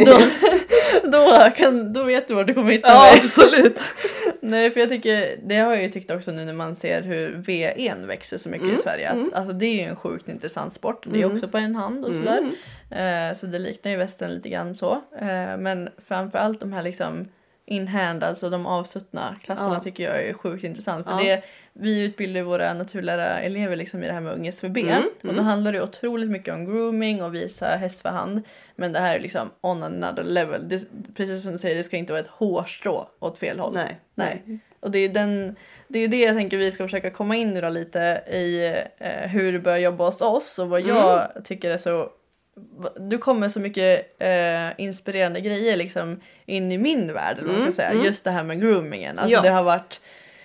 då vet du var du kommer hitta mig. Ja, absolut. Nej, för jag tycker, det har jag ju tyckt också nu när man ser hur V1 växer så mycket i Sverige. Att, alltså det är ju en sjukt intressant sport. Det är också på en hand och sådär. Så det liknar ju västern lite grann så. Men framförallt de här liksom in-hand, alltså de avsuttna klasserna tycker jag är sjukt intressant. För vi utbildar våra naturlära elever liksom i det här med ungesförbi. Och då handlar det otroligt mycket om grooming och visa häst för hand. Men det här är liksom on another level. Det, precis som du säger, det ska inte vara ett hårstrå åt fel håll. Nej. Och det är ju det jag tänker vi ska försöka komma in nu då lite i hur det börjar jobba hos oss. Och vad jag tycker är så... Du kommer så mycket inspirerande grejer liksom in i min värld, eller vad man ska säga. Just det här med groomingen. Alltså det har varit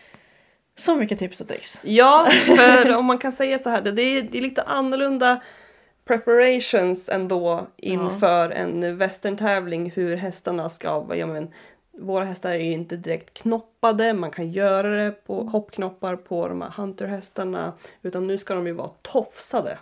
så mycket tips och tricks. Ja, för om man kan säga så här, det är lite annorlunda preparations ändå inför en western-tävling, hur hästarna ska vara. Våra hästar är ju inte direkt knoppade, man kan göra det på hoppknoppar på de här hunterhästarna, utan nu ska de ju vara tofsade.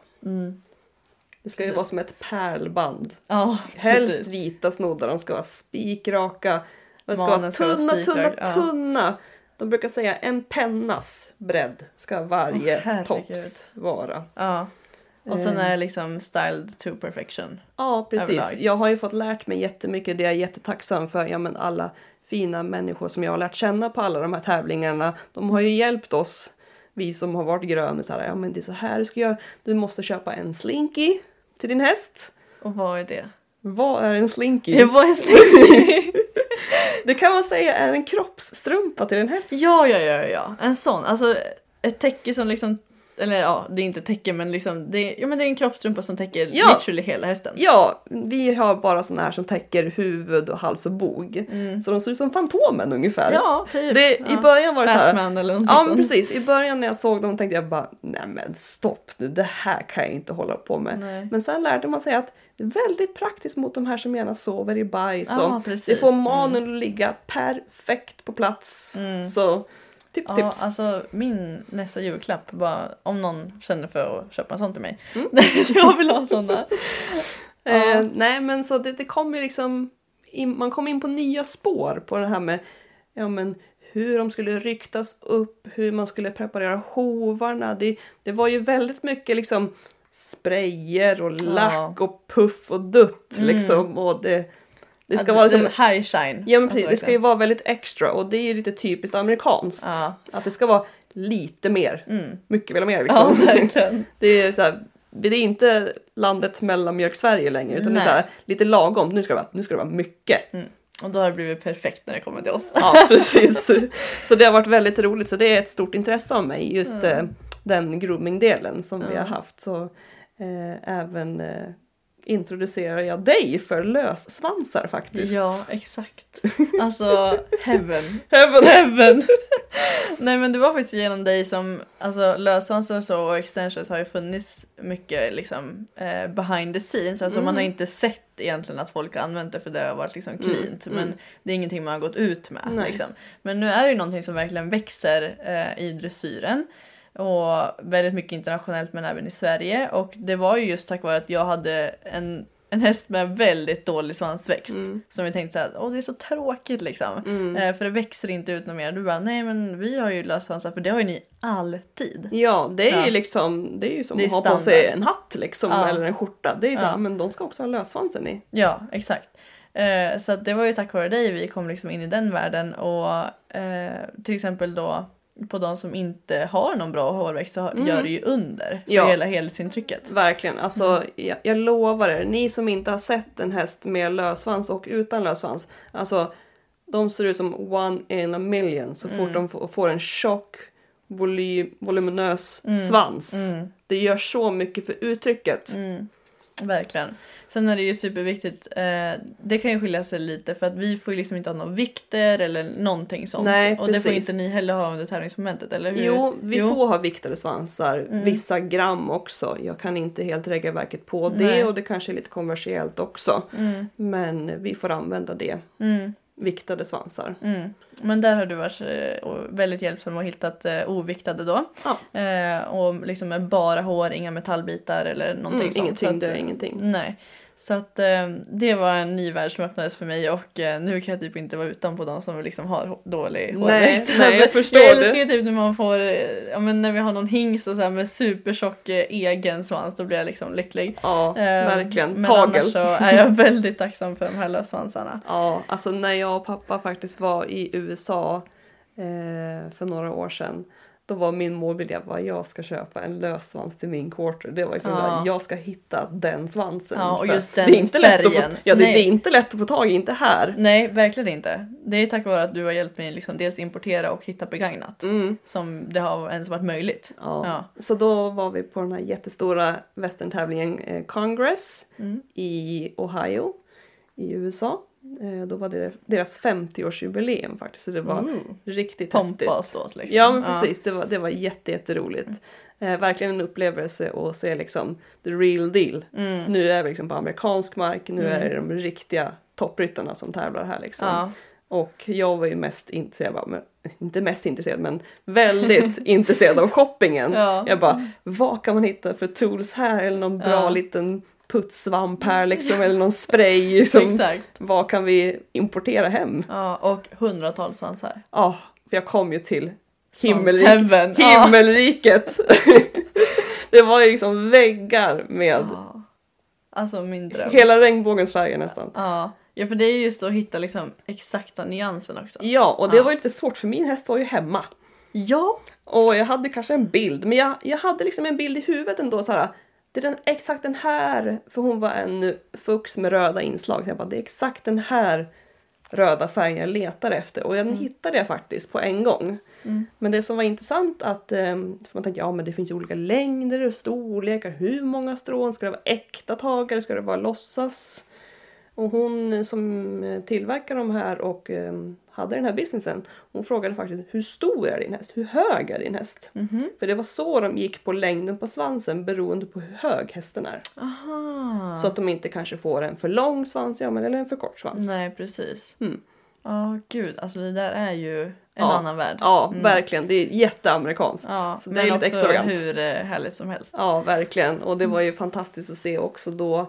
Det ska ju vara som ett pärlband. Ja, helst vita snoddar, de ska vara spikraka. De ska vara tunna. De brukar säga en pennas bredd ska varje tofs vara. Ja. Och sen är det liksom styled to perfection. Ja, precis. Överlag. Jag har ju fått lärt mig jättemycket. Det är jag jättetacksam för. Alla fina människor som jag har lärt känna på alla de här tävlingarna. De har ju hjälpt oss. Vi som har varit gröna. Så här, men det är så här du ska göra. Du måste köpa en slinky till din häst. Och vad är det? Vad är en slinky? Ja, vad är en slinky? Det kan man säga är en kroppsstrumpa till en häst. Ja. En sån. Alltså ett täcke som liksom... Eller ja, det är inte täcke, men liksom det är en kroppstrumpa som täcker literally hela hästen. Ja, vi har bara såna här som täcker huvud och hals och bog. Så de ser ut som Fantomen ungefär. Ja, typ. I början var det Batman så här. Eller något ja, sånt. men precis. I början när jag såg dem tänkte jag bara, nej men stopp nu, det här kan jag inte hålla på med. Nej. Men sen lärde man sig att det är väldigt praktiskt mot de här som gärna sover i bajs. Precis. Det får manen att ligga perfekt på plats. Så... Tips. Alltså min nästa julklapp, bara om någon känner för att köpa en sån till mig. Jag vill ha såna. Nej, men så det kommer ju liksom, man kommer in på nya spår på det här med hur de skulle ryktas upp, hur man skulle preparera hovarna. Det var ju väldigt mycket liksom sprayer och lack och puff och dutt liksom. Och det ska vara liksom high shine. Ja men precis, det ska ju vara väldigt extra och det är ju lite typiskt amerikanskt. Att det ska vara lite mer. Mycket väl mer liksom. Det är så här, det är inte landet mellanmjölk Sverige längre utan det är så här, lite lagom. Nu ska det vara mycket. Och då har det blivit perfekt när det kommer till oss. Ja, precis. Så det har varit väldigt roligt. Så det är ett stort intresse av mig. Just den grooming-delen som vi har haft. Så även introducerar jag dig för lössvansar faktiskt. Ja, exakt. Alltså, heaven. Heaven. Nej, men det var faktiskt genom dig som, alltså lössvansar och så och extensions har ju funnits mycket liksom behind the scenes. Alltså man har inte sett egentligen att folk har använt det för det har varit liksom cleant. Men det är ingenting man har gått ut med. Liksom. Men nu är det ju någonting som verkligen växer i dressyren. Och väldigt mycket internationellt men även i Sverige. Och det var ju just tack vare att jag hade en häst med väldigt dålig svansväxt. Som vi tänkte såhär, det är så tråkigt liksom. För det växer inte ut något mer. Du bara, nej men vi har ju lössvansar för det har ju ni alltid. Ja, det är ju liksom, det är ju som att ha på sig en hatt liksom eller en skjorta. Det är ju så här, men de ska också ha lössvansen i. Ja, exakt. Så att det var ju tack vare dig vi kom liksom in i den världen. Och till exempel då på de som inte har någon bra hårväxt så gör det ju under för hela helhetsintrycket. Verkligen, alltså jag lovar er, ni som inte har sett en häst med lössvans och utan lössvans, alltså de ser ut som one in a million så fort de får en tjock voluminös svans. Det gör så mycket för uttrycket. Verkligen. Sen är det ju superviktigt, det kan ju skilja sig lite för att vi får ju liksom inte ha några vikter eller någonting sånt. Nej, och precis. Det får inte ni heller ha under tävlingsmomentet, eller hur? Jo, vi får ha viktade svansar, vissa gram också. Jag kan inte helt regelverket på det och det kanske är lite kommersiellt också. Men vi får använda det. Viktade svansar. Men där har du varit väldigt hjälpsam och hittat oviktade då. Och liksom med bara hår, inga metallbitar eller någonting sånt. Ingenting, det är ingenting. Nej. Så att det var en ny värld som öppnades för mig och nu kan jag typ inte vara utan på de som liksom har dålig hårväxt. Nej, jag förstår det. Jag älskar ju typ när man får, när vi har någon hingst och så här med supertjock egen svans, då blir jag liksom lycklig. Ja, verkligen. Men Tagel. annars så är jag väldigt tacksam för de här lössvansarna. Ja, alltså när jag och pappa faktiskt var i USA för några år sedan. Då var min målbild att jag ska köpa en lössvans till min quarter. Det var liksom att jag ska hitta den svansen. Ja, och just den det är inte färgen. Lätt att få, det är inte lätt att få tag i, inte här. Nej, verkligen inte. Det är tack vare att du har hjälpt mig liksom dels importera och hitta begagnat. Som det har ens varit möjligt. Ja. Så då var vi på den här jättestora western-tävlingen Congress i Ohio i USA. Då var det deras 50-årsjubileum faktiskt. Så det var riktigt häftigt. Pompa och ståt liksom. Ja men precis, det var jätteroligt. Verkligen en upplevelse att se liksom the real deal. Nu är vi liksom på amerikansk mark. Nu är det de riktiga toppryttarna som tävlar här liksom. Och jag var ju mest intresserad, inte mest intresserad men väldigt intresserad av shoppingen. Jag bara, vad kan man hitta för tools här? Eller någon bra liten puttsvamp här liksom, eller någon spray liksom. Vad kan vi importera hem? Ja, och hundratals svansar. Ja, för jag kom ju till himmelriket. Det var ju liksom väggar med alltså min dröm. Hela regnbågens färger nästan. Ja, för det är just att hitta liksom exakta nyansen också. Ja, och det var ju lite svårt för min häst var ju hemma. Ja. Och jag hade kanske en bild, men jag hade liksom en bild i huvudet ändå så här. Det är exakt den här, för hon var en fux med röda inslag. Jag bara, det är exakt den här röda färgen jag letar efter. Och jag hittade det faktiskt på en gång. Men det som var intressant att, för man tänkte, men det finns ju olika längder och storlekar. Hur många strån? Ska det vara äkta tag eller ska det vara låtsas? Och hon som tillverkar de här och hade den här businessen, hon frågade faktiskt, hur stor är din häst? Hur hög är din häst? För det var så de gick på längden på svansen beroende på hur hög hästen är. Aha. Så att de inte kanske får en för lång svans eller en för kort svans. Nej, precis. Gud, alltså det där är ju en annan värld. Ja, verkligen. Det är jätteamerikanskt. Så det är lite extravagant. Hur härligt som helst. Ja, verkligen. Och det var ju fantastiskt att se också då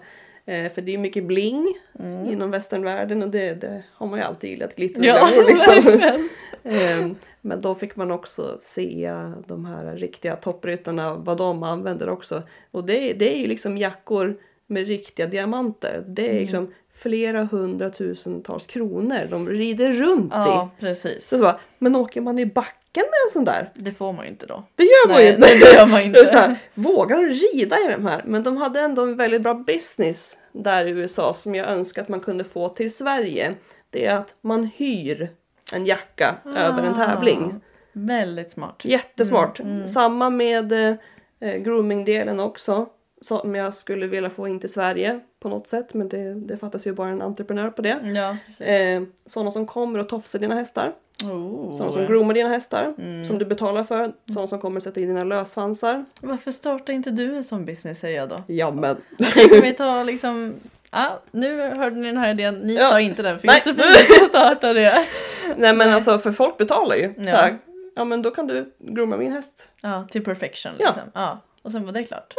För det är mycket bling inom västernvärlden och det har man ju alltid gillat, glitter och Ja, glamour liksom. verkligen. Men då fick man också se de här riktiga toppryttarna, vad de använder också. Och det är ju liksom jackor med riktiga diamanter. Det är liksom flera 100 000-tals kronor de rider runt i. Ja, precis. Så bara, men åker man i backen med en sån där? Det får man ju inte då. Det gör man ju inte. Nej, det gör man inte. Så här, vågar de rida i de här? Men de hade ändå en väldigt bra business där i USA som jag önskar att man kunde få till Sverige. Det är att man hyr en jacka över en tävling. Väldigt smart. Jättesmart. Samma med grooming-delen också. Som jag skulle vilja få in till Sverige på något sätt. Men det fattas ju bara en entreprenör på det. Ja, precis. Sådana som kommer och tofsar dina hästar. Sådana som groomar dina hästar. Som du betalar för. Sådana som kommer sätta in dina lösvansar. Varför startar inte du en sån business, säger jag då? Ja, men... Okej, kan vi ta liksom... Ja, nu hörde ni den här idén. Ni tar inte den, för Josefin ska starta det. Nej, men alltså, för folk betalar ju. Ja. Så här, ja, men då kan du grooma min häst. Ja, till perfection liksom. Ja. Och sen var det klart.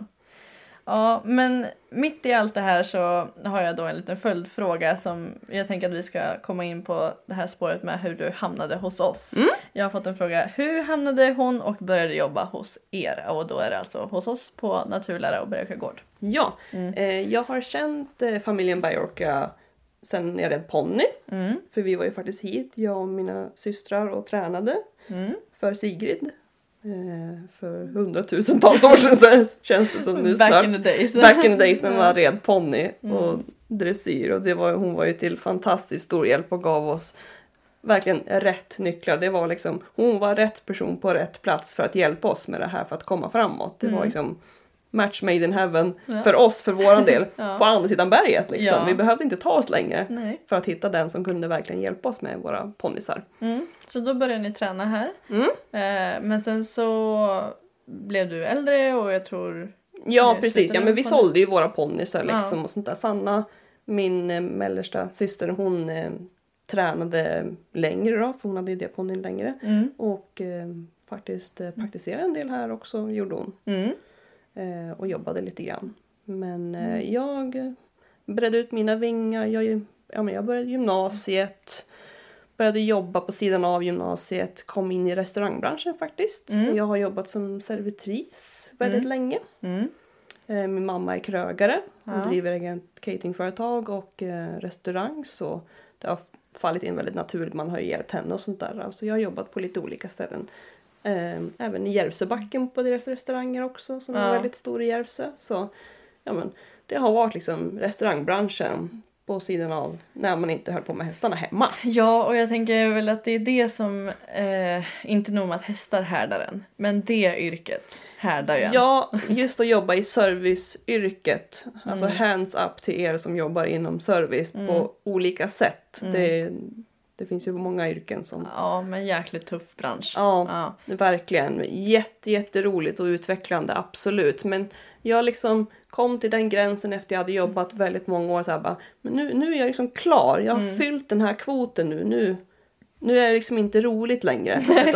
Ja, men mitt i allt det här så har jag då en liten följdfråga som jag tänker att vi ska komma in på det här spåret med hur du hamnade hos oss. Jag har fått en fråga, hur hamnade hon och började jobba hos er? Och då är det alltså hos oss på Naturlära och Bergsjö gård. Ja, jag har känt familjen Bajorka sen jag red ponny. För vi var ju faktiskt hit, jag och mina systrar, och tränade för Sigrid. För 100 000-tals år sedan känns det som nu snart. Back in the days. Back in the days när man red ponny och dressyr. Och hon var ju till fantastiskt stor hjälp och gav oss verkligen rätt nycklar. Det var liksom, hon var rätt person på rätt plats för att hjälpa oss med det här, för att komma framåt. Det var liksom match made in heaven för oss, för våran del, på andra sidan berget liksom. Vi behövde inte ta oss längre för att hitta den som kunde verkligen hjälpa oss med våra ponnysar. Så då började ni träna här. Men sen så blev du äldre och jag tror... Ja, precis. Ja, men vi sålde ju våra ponnysar liksom och sånt där. Sanna, min mellersta syster, hon tränade längre då, för hon hade ju det ponnyn längre. Och faktiskt praktiserade en del här också, gjorde hon. Och jobbade lite grann. Men jag bredde ut mina vingar. Jag började gymnasiet. Började jobba på sidan av gymnasiet. Kom in i restaurangbranschen faktiskt. Jag har jobbat som servitris väldigt länge. Min mamma är krögare. Hon driver eget cateringföretag och restaurang. Så det har fallit in väldigt naturligt. Man har ju hjälpt henne och sånt där. Så jag har jobbat på lite olika ställen. Även i Järvsöbacken på deras restauranger också, som är väldigt stor i Järvsö. Så ja, men det har varit liksom restaurangbranschen på sidan av när man inte höll på med hästarna hemma. Ja, och jag tänker väl att det är det som inte nog med att hästar härdar en, men det yrket härdar ju en. Ja, just att jobba i serviceyrket. Alltså hands up till er som jobbar inom service på olika sätt. Det finns ju många yrken som... Ja, men jäkligt tuff bransch. Ja. Verkligen. Jätteroligt och utvecklande, absolut. Men jag liksom kom till den gränsen efter jag hade jobbat väldigt många år. Så här bara, men nu är jag liksom klar. Jag har fyllt den här kvoten nu. Nu är det liksom inte roligt längre.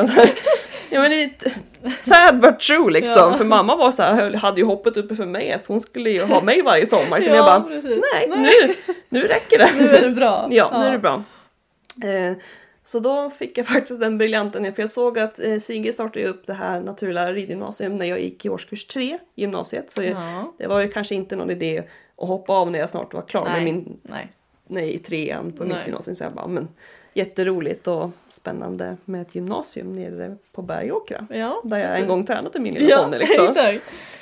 Ja, men det är sad but true liksom. För mamma var så här, hade ju hoppet uppe för mig att hon skulle ju ha mig varje sommar. Så jag bara, nej, nu räcker det. Nu är det bra. Ja, nu är det bra. Så då fick jag faktiskt den briljanten, för jag såg att Sigrid startade upp det här Naturlära ridgymnasium när jag gick i årskurs 3 gymnasiet. Så det var ju kanske inte någon idé att hoppa av när jag snart var klar med min i 3an på mitt gymnasium. Så jag bara, men jätteroligt och spännande med ett gymnasium nere på Bergåkra. Ja, där jag en gång tränade min lilla ponny liksom. Exakt.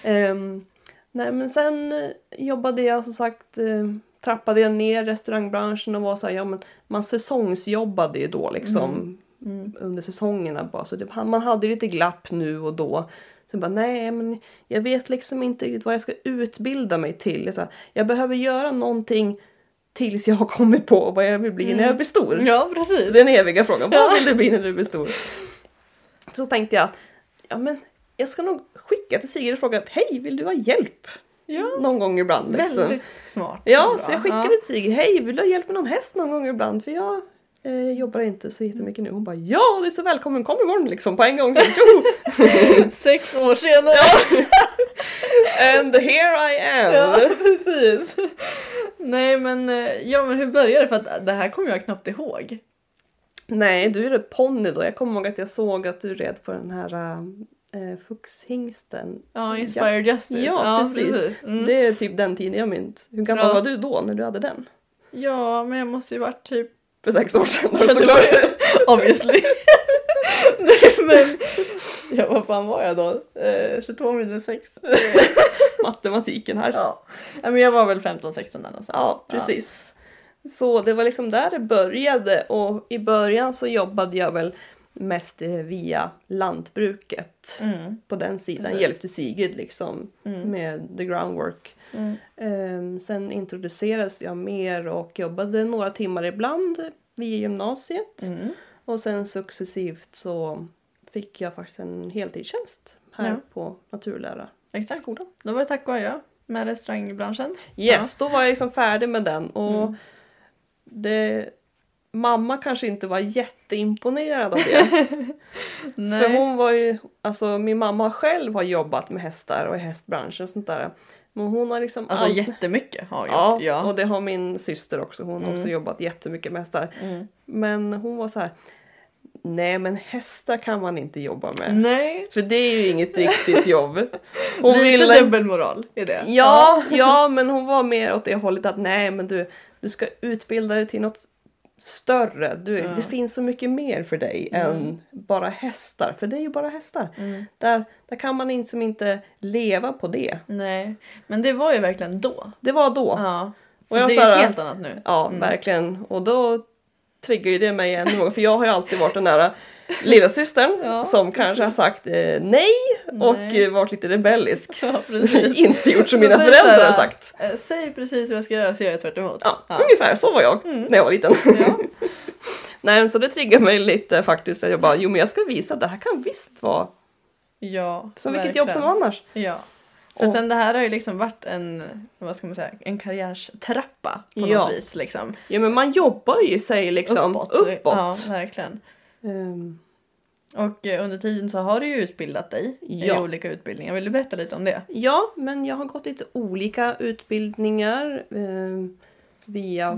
Nej, men sen jobbade jag som sagt... trappade jag ner restaurangbranschen och var så här, ja men man säsongsjobbade ju då liksom under säsongerna bara, så man hade lite glapp nu och då. Så jag bara, nej men jag vet liksom inte riktigt vad jag ska utbilda mig till. Så här, jag behöver göra någonting tills jag har kommit på vad jag vill bli när jag blir stor. Ja, precis. Den eviga frågan, vad vill du bli när du blir stor? Så tänkte jag, ja men jag ska nog skicka till Sigrid och fråga, hej vill du ha hjälp? Ja. Någon gång ibland. Liksom. Väldigt smart. Ja, så jag skickade till Sigrid. Hej, vill du ha hjälp med någon häst någon gång ibland? För jag jobbar inte så jättemycket nu. Hon bara, ja, det är så välkommen. Kom imorgon liksom på en gång. 6 år senare. And here I am. Ja, precis. Nej, men hur började det? För att det här kommer jag knappt ihåg. Nej, du är det ponny då. Jag kommer ihåg att jag såg att du red på den här fuxhingsten. Ja, Inspired Justice. Ja, precis. Mm. Det är typ den tiden jag minns. Hur gammal var du då när du hade den? Ja, men jag måste ju varit typ... För 6 år sedan, såklart. Obviously. Nej, men... Ja, vad fan var jag då? 22 minus 6. Matematiken här. Ja, men jag var väl 15-16 där någonstans. Ja, precis. Ja. Så det var liksom där det började. Och i början så jobbade jag väl mest via lantbruket. På den sidan. Precis. Hjälpte Sigrid liksom med the groundwork. Sen introducerades jag mer och jobbade några timmar ibland via gymnasiet. Och sen successivt så fick jag faktiskt en heltidstjänst här på naturlära. Exakt. Skolan. Då var det tack och adjö med restaurangbranschen. Yes, då var jag liksom färdig med den. Och mamma kanske inte var jätteimponerad av det. Nej. För hon var ju, alltså min mamma själv har jobbat med hästar och i hästbranschen och sånt där. Men hon har liksom alltså jättemycket har jag. Ja, och det har min syster också. Hon har också jobbat jättemycket med hästar. Men hon var så här: nej, men hästar kan man inte jobba med. Nej. För det är ju inget riktigt jobb. Hon lite dubbelmoral i det. Ja, men hon var mer åt det hållet att nej, men du ska utbilda dig till något större. Det finns så mycket mer för dig än bara hästar. För det är ju bara hästar. Där kan man inte leva på det. Nej, men det var ju verkligen då. Det var då. Ja, och jag det är helt annat nu. Ja, verkligen. Och då triggar ju det mig ännu gång. För jag har ju alltid varit den där lilla systern som kanske har sagt nej och varit lite rebellisk. Ja, inte gjort som mina föräldrar har sagt. Säg precis vad jag ska göra så gör jag tvärt emot. Ja, ungefär så var jag när jag var liten. Ja. Nej, så det triggar mig lite faktiskt. Att jag bara, men jag ska visa att det här kan visst vara som vilket jobb som annars. Ja. För sen det här har ju liksom varit en karriärstrappa på något vis liksom. Ja, men man jobbar ju sig liksom uppåt. Ja, verkligen. Och under tiden så har du ju utbildat dig i olika utbildningar. Vill du berätta lite om det? Ja, men jag har gått lite olika utbildningar via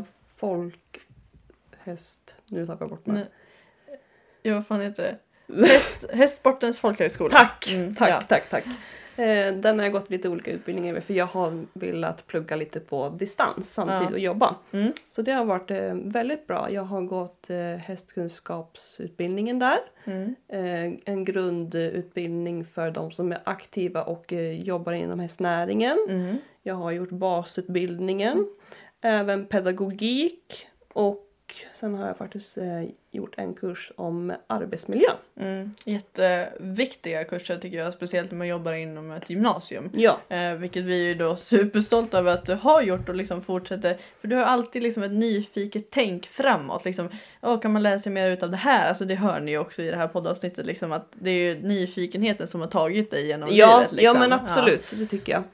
folkhäst. Nu tappar jag bort mig. Ja, vad fan heter det? Hästsportens folkhögskola. Tack. Den har jag gått lite olika utbildningar med. För jag har velat plugga lite på distans samtidigt och jobba. Så det har varit väldigt bra. Jag har gått hästkunskapsutbildningen där. En grundutbildning för de som är aktiva och jobbar inom hästnäringen. Jag har gjort basutbildningen. Även pedagogik. Och sen har jag faktiskt gjort en kurs om arbetsmiljö. Jätteviktiga kurser tycker jag. Speciellt när man jobbar inom ett gymnasium. Ja. Vilket vi är ju då superstolta över att du har gjort och liksom fortsätter. För du har alltid liksom ett nyfiket tänk framåt. Liksom, kan man lära sig mer utav det här? Alltså det hör ni ju också i det här poddavsnittet. Liksom, att det är ju nyfikenheten som har tagit dig genom livet. Liksom. Ja, men absolut. Det tycker jag.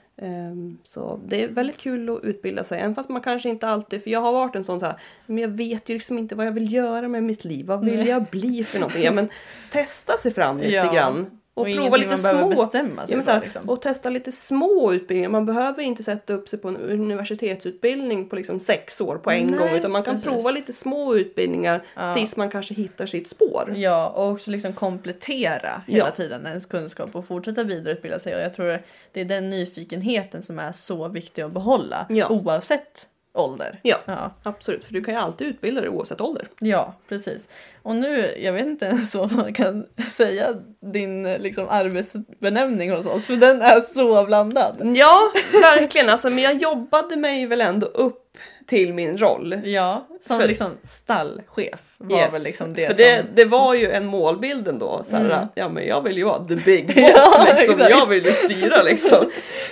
Så det är väldigt kul att utbilda sig. Även fast man kanske inte alltid... För jag har varit en sån så här... Men jag vet ju liksom inte vad jag vill göra med mitt liv. Vad vill jag bli för någonting? Ja, men testa sig fram lite grann. Och prova lite små... liksom. Och testa lite små utbildningar. Man behöver inte sätta upp sig på en universitetsutbildning på liksom 6 år på en gång. Utan man kan prova lite små utbildningar tills man kanske hittar sitt spår. Ja, och också liksom komplettera hela tiden ens kunskap och fortsätta vidareutbilda sig. Och jag tror det är den nyfikenheten som är så viktig att behålla. Oavsett ålder. Ja, absolut. För du kan ju alltid utbilda dig oavsett ålder. Ja, precis. Och nu, jag vet inte ens vad man kan säga din liksom arbetsbenämning hos oss. För den är så blandad. Ja, verkligen. Alltså, men jag jobbade mig väl ändå upp till min roll. Ja, som liksom stallchef var väl liksom det. För det var ju en målbild ändå. Så här, men jag vill ju vara the big boss liksom. Jag vill ju styra liksom.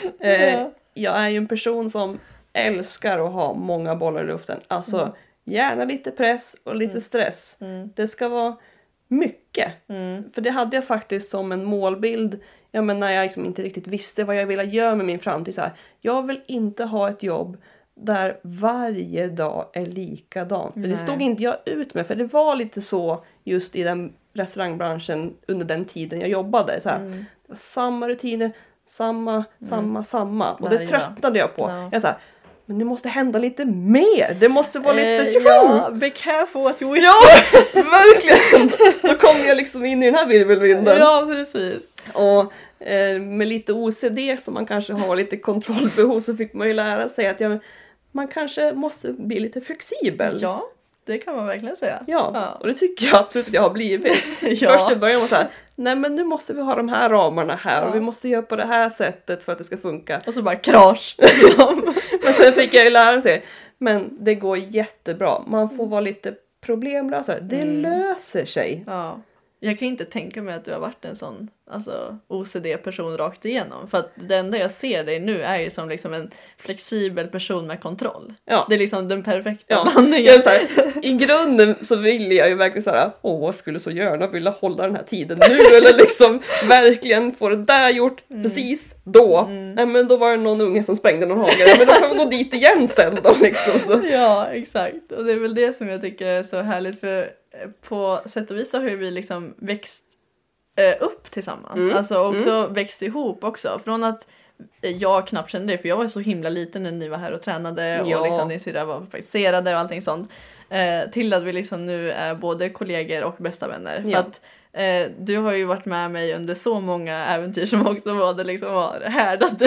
Jag är ju en person som älskar att ha många bollar i luften. Alltså gärna lite press och lite stress. Det ska vara mycket. För det hade jag faktiskt som en målbild. Ja, men när jag liksom inte riktigt visste vad jag ville göra med min framtid. Så här, jag vill inte ha ett jobb där varje dag är likadant. För det stod inte jag ut med. För det var lite så just i den restaurangbranschen under den tiden jag jobbade. Så här, det var samma rutiner. samma. Och Varje det tröttnade jag på. Ja. Jag sa, men det måste hända lite mer. Det måste vara lite... Ja, be careful what you wish Ja, verkligen. Då kom jag liksom in i den här virvelvinden. Ja, precis. Och med lite OCD som man kanske har lite kontrollbehov så fick man ju lära sig att man kanske måste bli lite flexibel. Ja, det kan man verkligen säga. Ja. Och det tycker jag absolut att jag har blivit. Ja. Först i början var så här, nej men nu måste vi ha de här ramarna här och vi måste göra på det här sättet för att det ska funka. Och så bara krasch. Men sen fick jag ju lära mig, men det går jättebra. Man får vara lite problemlösare. Det löser sig. Ja. Jag kan inte tänka mig att du har varit en sån OCD-person rakt igenom. För att det enda jag ser dig nu är ju som liksom en flexibel person med kontroll. Ja. Det är liksom den perfekta blandningen. I grunden så vill jag ju verkligen såhär, jag skulle så gärna vilja hålla den här tiden nu. Eller liksom verkligen få det där gjort precis då. Nej men då var det någon unge som sprängde någon hage. Men då kan vi gå dit igen sen då liksom. Så. Ja, exakt. Och det är väl det som jag tycker är så härligt. För på sätt och vis så har ju vi liksom växt upp tillsammans. Alltså också växt ihop också. Från att jag knappt kände det, för jag var så himla liten när ni var här och tränade. Och liksom din syrra var praktiserade och allting sånt. Till att vi liksom nu är både kollegor och bästa vänner. För att du har ju varit med mig under så många äventyr som också var härdat.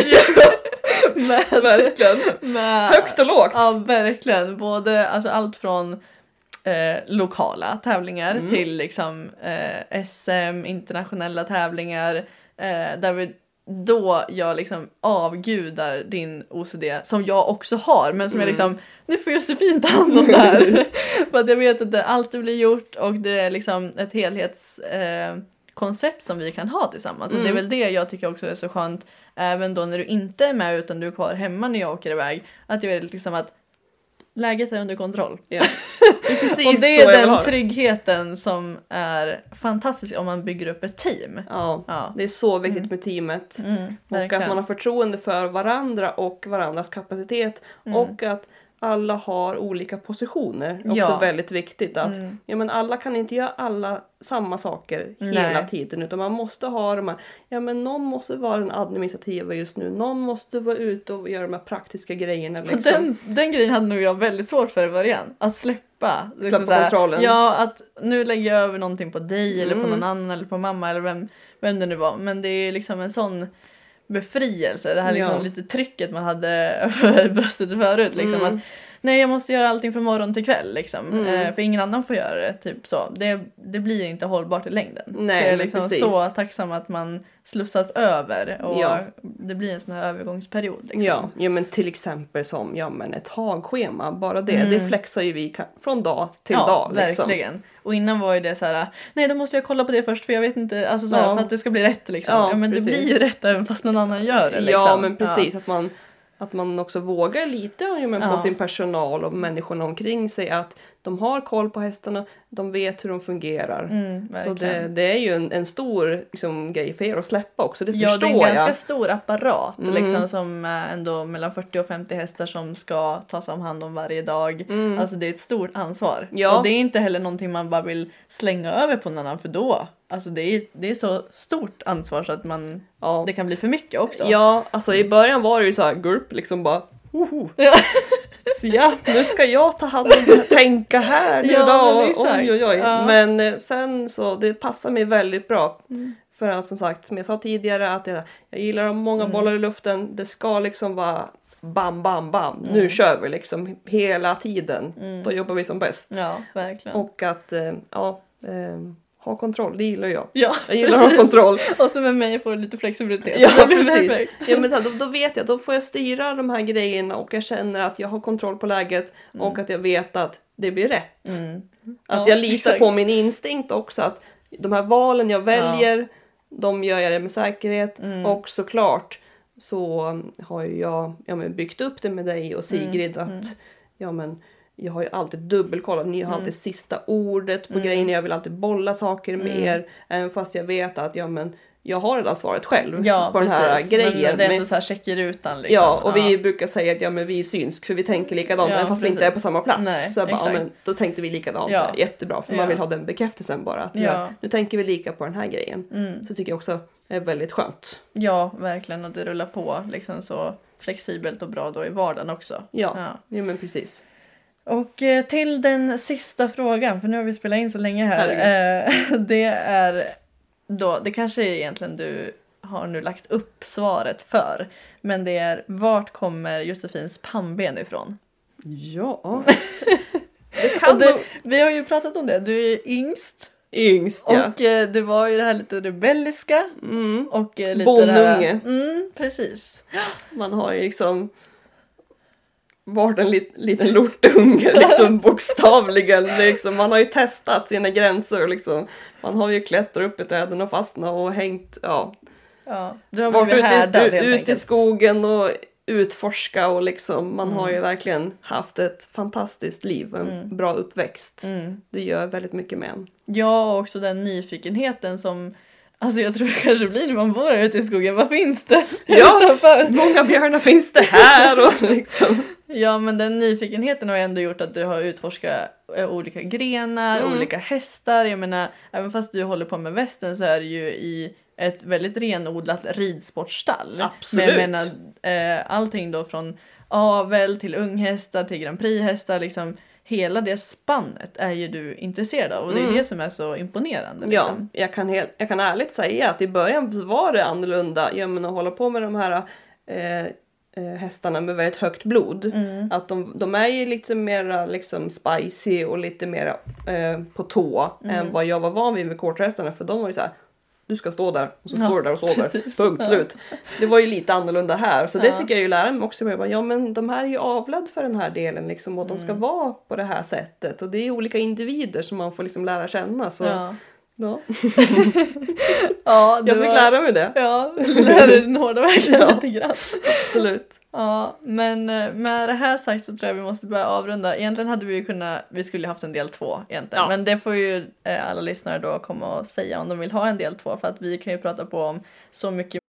Verkligen. Högt och lågt. Ja, verkligen. Både alltså allt från lokala tävlingar till liksom SM, internationella tävlingar där jag liksom avgudar din OCD som jag också har, men som jag liksom, nu får Josefin ta hand om det här. För att jag vet att det alltid blir gjort och det är liksom ett helhetskoncept som vi kan ha tillsammans. Och det är väl det jag tycker också är så skönt, även då när du inte är med utan du är kvar hemma när jag åker iväg, att jag vet liksom att läget är under kontroll. Ja. Precis. Och det är den tryggheten som är fantastisk om man bygger upp ett team. Ja. Det är så viktigt med teamet. Och att man har förtroende för varandra och varandras kapacitet. Och att alla har olika positioner. Också väldigt viktigt att men alla kan inte göra samma saker hela tiden, utan man måste ha de här, men någon måste vara den administrativa just nu, någon måste vara ute och göra de här praktiska grejerna liksom. Den grejen hade nog jag väldigt svårt för i början, att släppa kontrollen. Ja, att nu lägger jag över någonting på dig eller på någon annan eller på mamma eller vem det nu var, men det är liksom en sån befrielse, det här liksom lite trycket man hade över bröstet förut liksom, att nej, jag måste göra allting från morgon till kväll liksom. För ingen annan får göra det typ så. Det blir inte hållbart i längden. Nej, så jag är liksom så tacksam att man slussas över och det blir en sån här övergångsperiod liksom. Ja, men till exempel som ett hagschema, bara det flexar ju vi från dag till dag liksom. Verkligen. Och innan var ju det så här, nej då måste jag kolla på det först för jag vet inte, alltså så här, för att det ska bli rätt liksom. Men precis. Det blir ju rätt även fast någon annan gör det liksom. Ja, men precis, att man också vågar lite på sin personal och människorna omkring sig, att de har koll på hästarna, de vet hur de fungerar. Så det är ju en stor liksom, grej för er att släppa också, det förstår jag. Ja, det är en ganska stor apparat liksom, som ändå mellan 40 och 50 hästar som ska tas om hand om varje dag. Alltså det är ett stort ansvar. Ja. Och det är inte heller någonting man bara vill slänga över på någon annan, för då alltså det är så stort ansvar så att det kan bli för mycket också. Ja, alltså i början var det ju så här gulp liksom bara så nu ska jag ta hand om det, tänka här nu då. Oj. Ja. Men sen så det passar mig väldigt bra. För att som sagt, som jag sa tidigare, att jag gillar de många bollar i luften. Det ska liksom vara bam, bam, bam. Nu kör vi liksom hela tiden. Då jobbar vi som bäst. Ja, verkligen. Och att ha kontroll, det gillar jag. Ja, jag gillar att ha kontroll. Och så med mig får lite flexibilitet. Ja, precis. Ja, men då vet jag, då får jag styra de här grejerna och jag känner att jag har kontroll på läget och att jag vet att det blir rätt. Att jag litar på min instinkt också, att de här valen jag väljer, de gör jag det med säkerhet. Och såklart så har jag byggt upp det med dig och Sigrid att jag har ju alltid dubbelkollat. Ni har alltid sista ordet på grejerna. Jag vill alltid bolla saker med er. Även fast jag vet att jag har redan svaret själv på precis. den här grejen. Men det är ändå så här checkrutan liksom. Ja, och vi brukar säga att men vi är synsk för vi tänker likadant även fast vi inte är på samma plats. Nej, så bara, men då tänkte vi likadant där. Jättebra, för man vill ha den bekräftelsen bara. Att nu tänker vi lika på den här grejen. Så tycker jag också är väldigt skönt. Ja, verkligen. Och det rullar på liksom så flexibelt och bra då i vardagen också. Ja men precis. Och till den sista frågan, för nu har vi spelat in så länge här. Det är då, det kanske egentligen du har nu lagt upp svaret för. Men det är, vart kommer Josefins pannben ifrån? Ja. Vi har ju pratat om det, du är yngst. Ja. Och det var ju det här lite rebelliska. Och lite bonunge. Precis. Man har ju liksom varit en liten lortunge liksom, bokstavligen liksom. Man har ju testat sina gränser och liksom, man har ju klättrat upp i träden och fastnat och hängt, du har varit ut i skogen och utforska och liksom, man har ju verkligen haft ett fantastiskt liv, en bra uppväxt. Det gör väldigt mycket med en. Ja, och också den nyfikenheten som, alltså jag tror det kanske blir när man bor ute i skogen. Vad finns det? Ja, många björnar finns det här och liksom. Ja, men den nyfikenheten har ändå gjort att du har utforskat olika grenar, olika hästar. Jag menar, även fast du håller på med västen så är det ju i ett väldigt renodlat ridsportstall. Absolut. Men jag menar, allting då från avel till unghästar till Grand Prix-hästar, liksom hela det spannet är ju du intresserad av. Och det är det som är så imponerande. Liksom. Ja, jag kan ärligt säga att i början var det annorlunda. Jag menar, att hålla på med de här hästarna med väldigt högt blod. Att de är ju lite mer liksom spicy och lite mer på tå än vad jag var van vid med korthästarna. För de var ju så här, du ska stå där och så står du där och sover. Precis. Punkt, slut. Det var ju lite annorlunda här. Så det fick jag ju lära mig också. Ja, men de här är ju avlade för den här delen liksom, och de ska vara på det här sättet. Och det är olika individer som man får liksom lära känna. Så ja. Jag fick lära mig det. Ja, lärde den hårda verkligen lite grann. Absolut. Ja, men med det här sagt så tror jag vi måste börja avrunda. Egentligen hade vi skulle haft en del 2 egentligen. Men det får ju alla lyssnare då komma och säga om de vill ha en del 2. För att vi kan ju prata på om så mycket.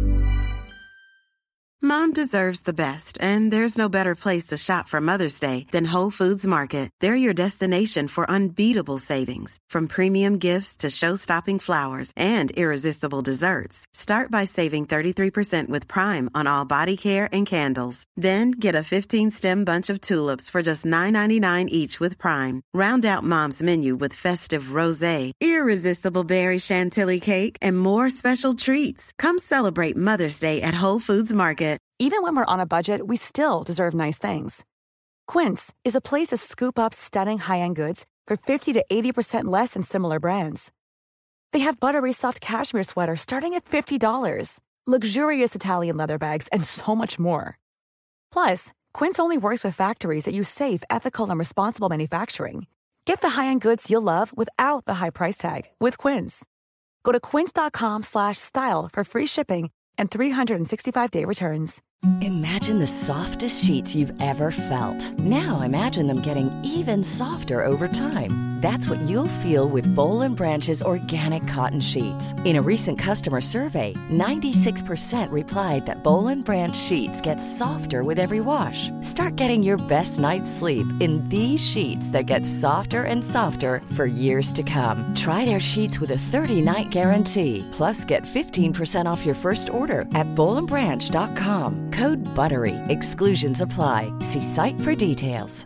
Mom deserves the best, and there's no better place to shop for Mother's Day than Whole Foods Market. They're your destination for unbeatable savings, from premium gifts to show-stopping flowers and irresistible desserts. Start by saving 33% with Prime on all body care and candles. Then get a 15-stem bunch of tulips for just $9.99 each with Prime. Round out Mom's menu with festive rosé, irresistible berry chantilly cake, and more special treats. Come celebrate Mother's Day at Whole Foods Market. Even when we're on a budget, we still deserve nice things. Quince is a place to scoop up stunning high-end goods for 50 to 80% less than similar brands. They have buttery soft cashmere sweaters starting at $50, luxurious Italian leather bags, and so much more. Plus, Quince only works with factories that use safe, ethical, and responsible manufacturing. Get the high-end goods you'll love without the high price tag with Quince. Go to quince.com/style for free shipping and 365-day returns. Imagine the softest sheets you've ever felt. Now imagine them getting even softer over time. That's what you'll feel with Boll & Branch's organic cotton sheets. In a recent customer survey, 96% replied that Boll & Branch sheets get softer with every wash. Start getting your best night's sleep in these sheets that get softer and softer for years to come. Try their sheets with a 30-night guarantee. Plus, get 15% off your first order at bollandbranch.com. Code BUTTERY. Exclusions apply. See site for details.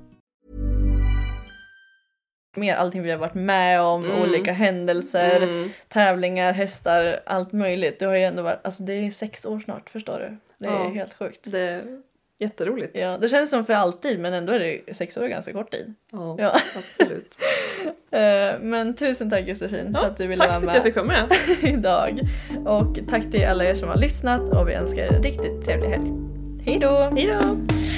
Mer allting vi har varit med om, olika händelser, tävlingar, hästar, allt möjligt. Du har ju ändå varit, alltså det är 6 år snart, förstår du? Det är helt sjukt. Det är jätteroligt. Ja, det känns som för alltid, men ändå är det 6 år ganska kort tid. Ja. Absolut. Men tusen tack Josefin för att du ville vara med. Tack för att jag fick vara med idag. Och tack till alla er som har lyssnat och vi önskar er en riktigt trevlig helg. Hej då! Hej då!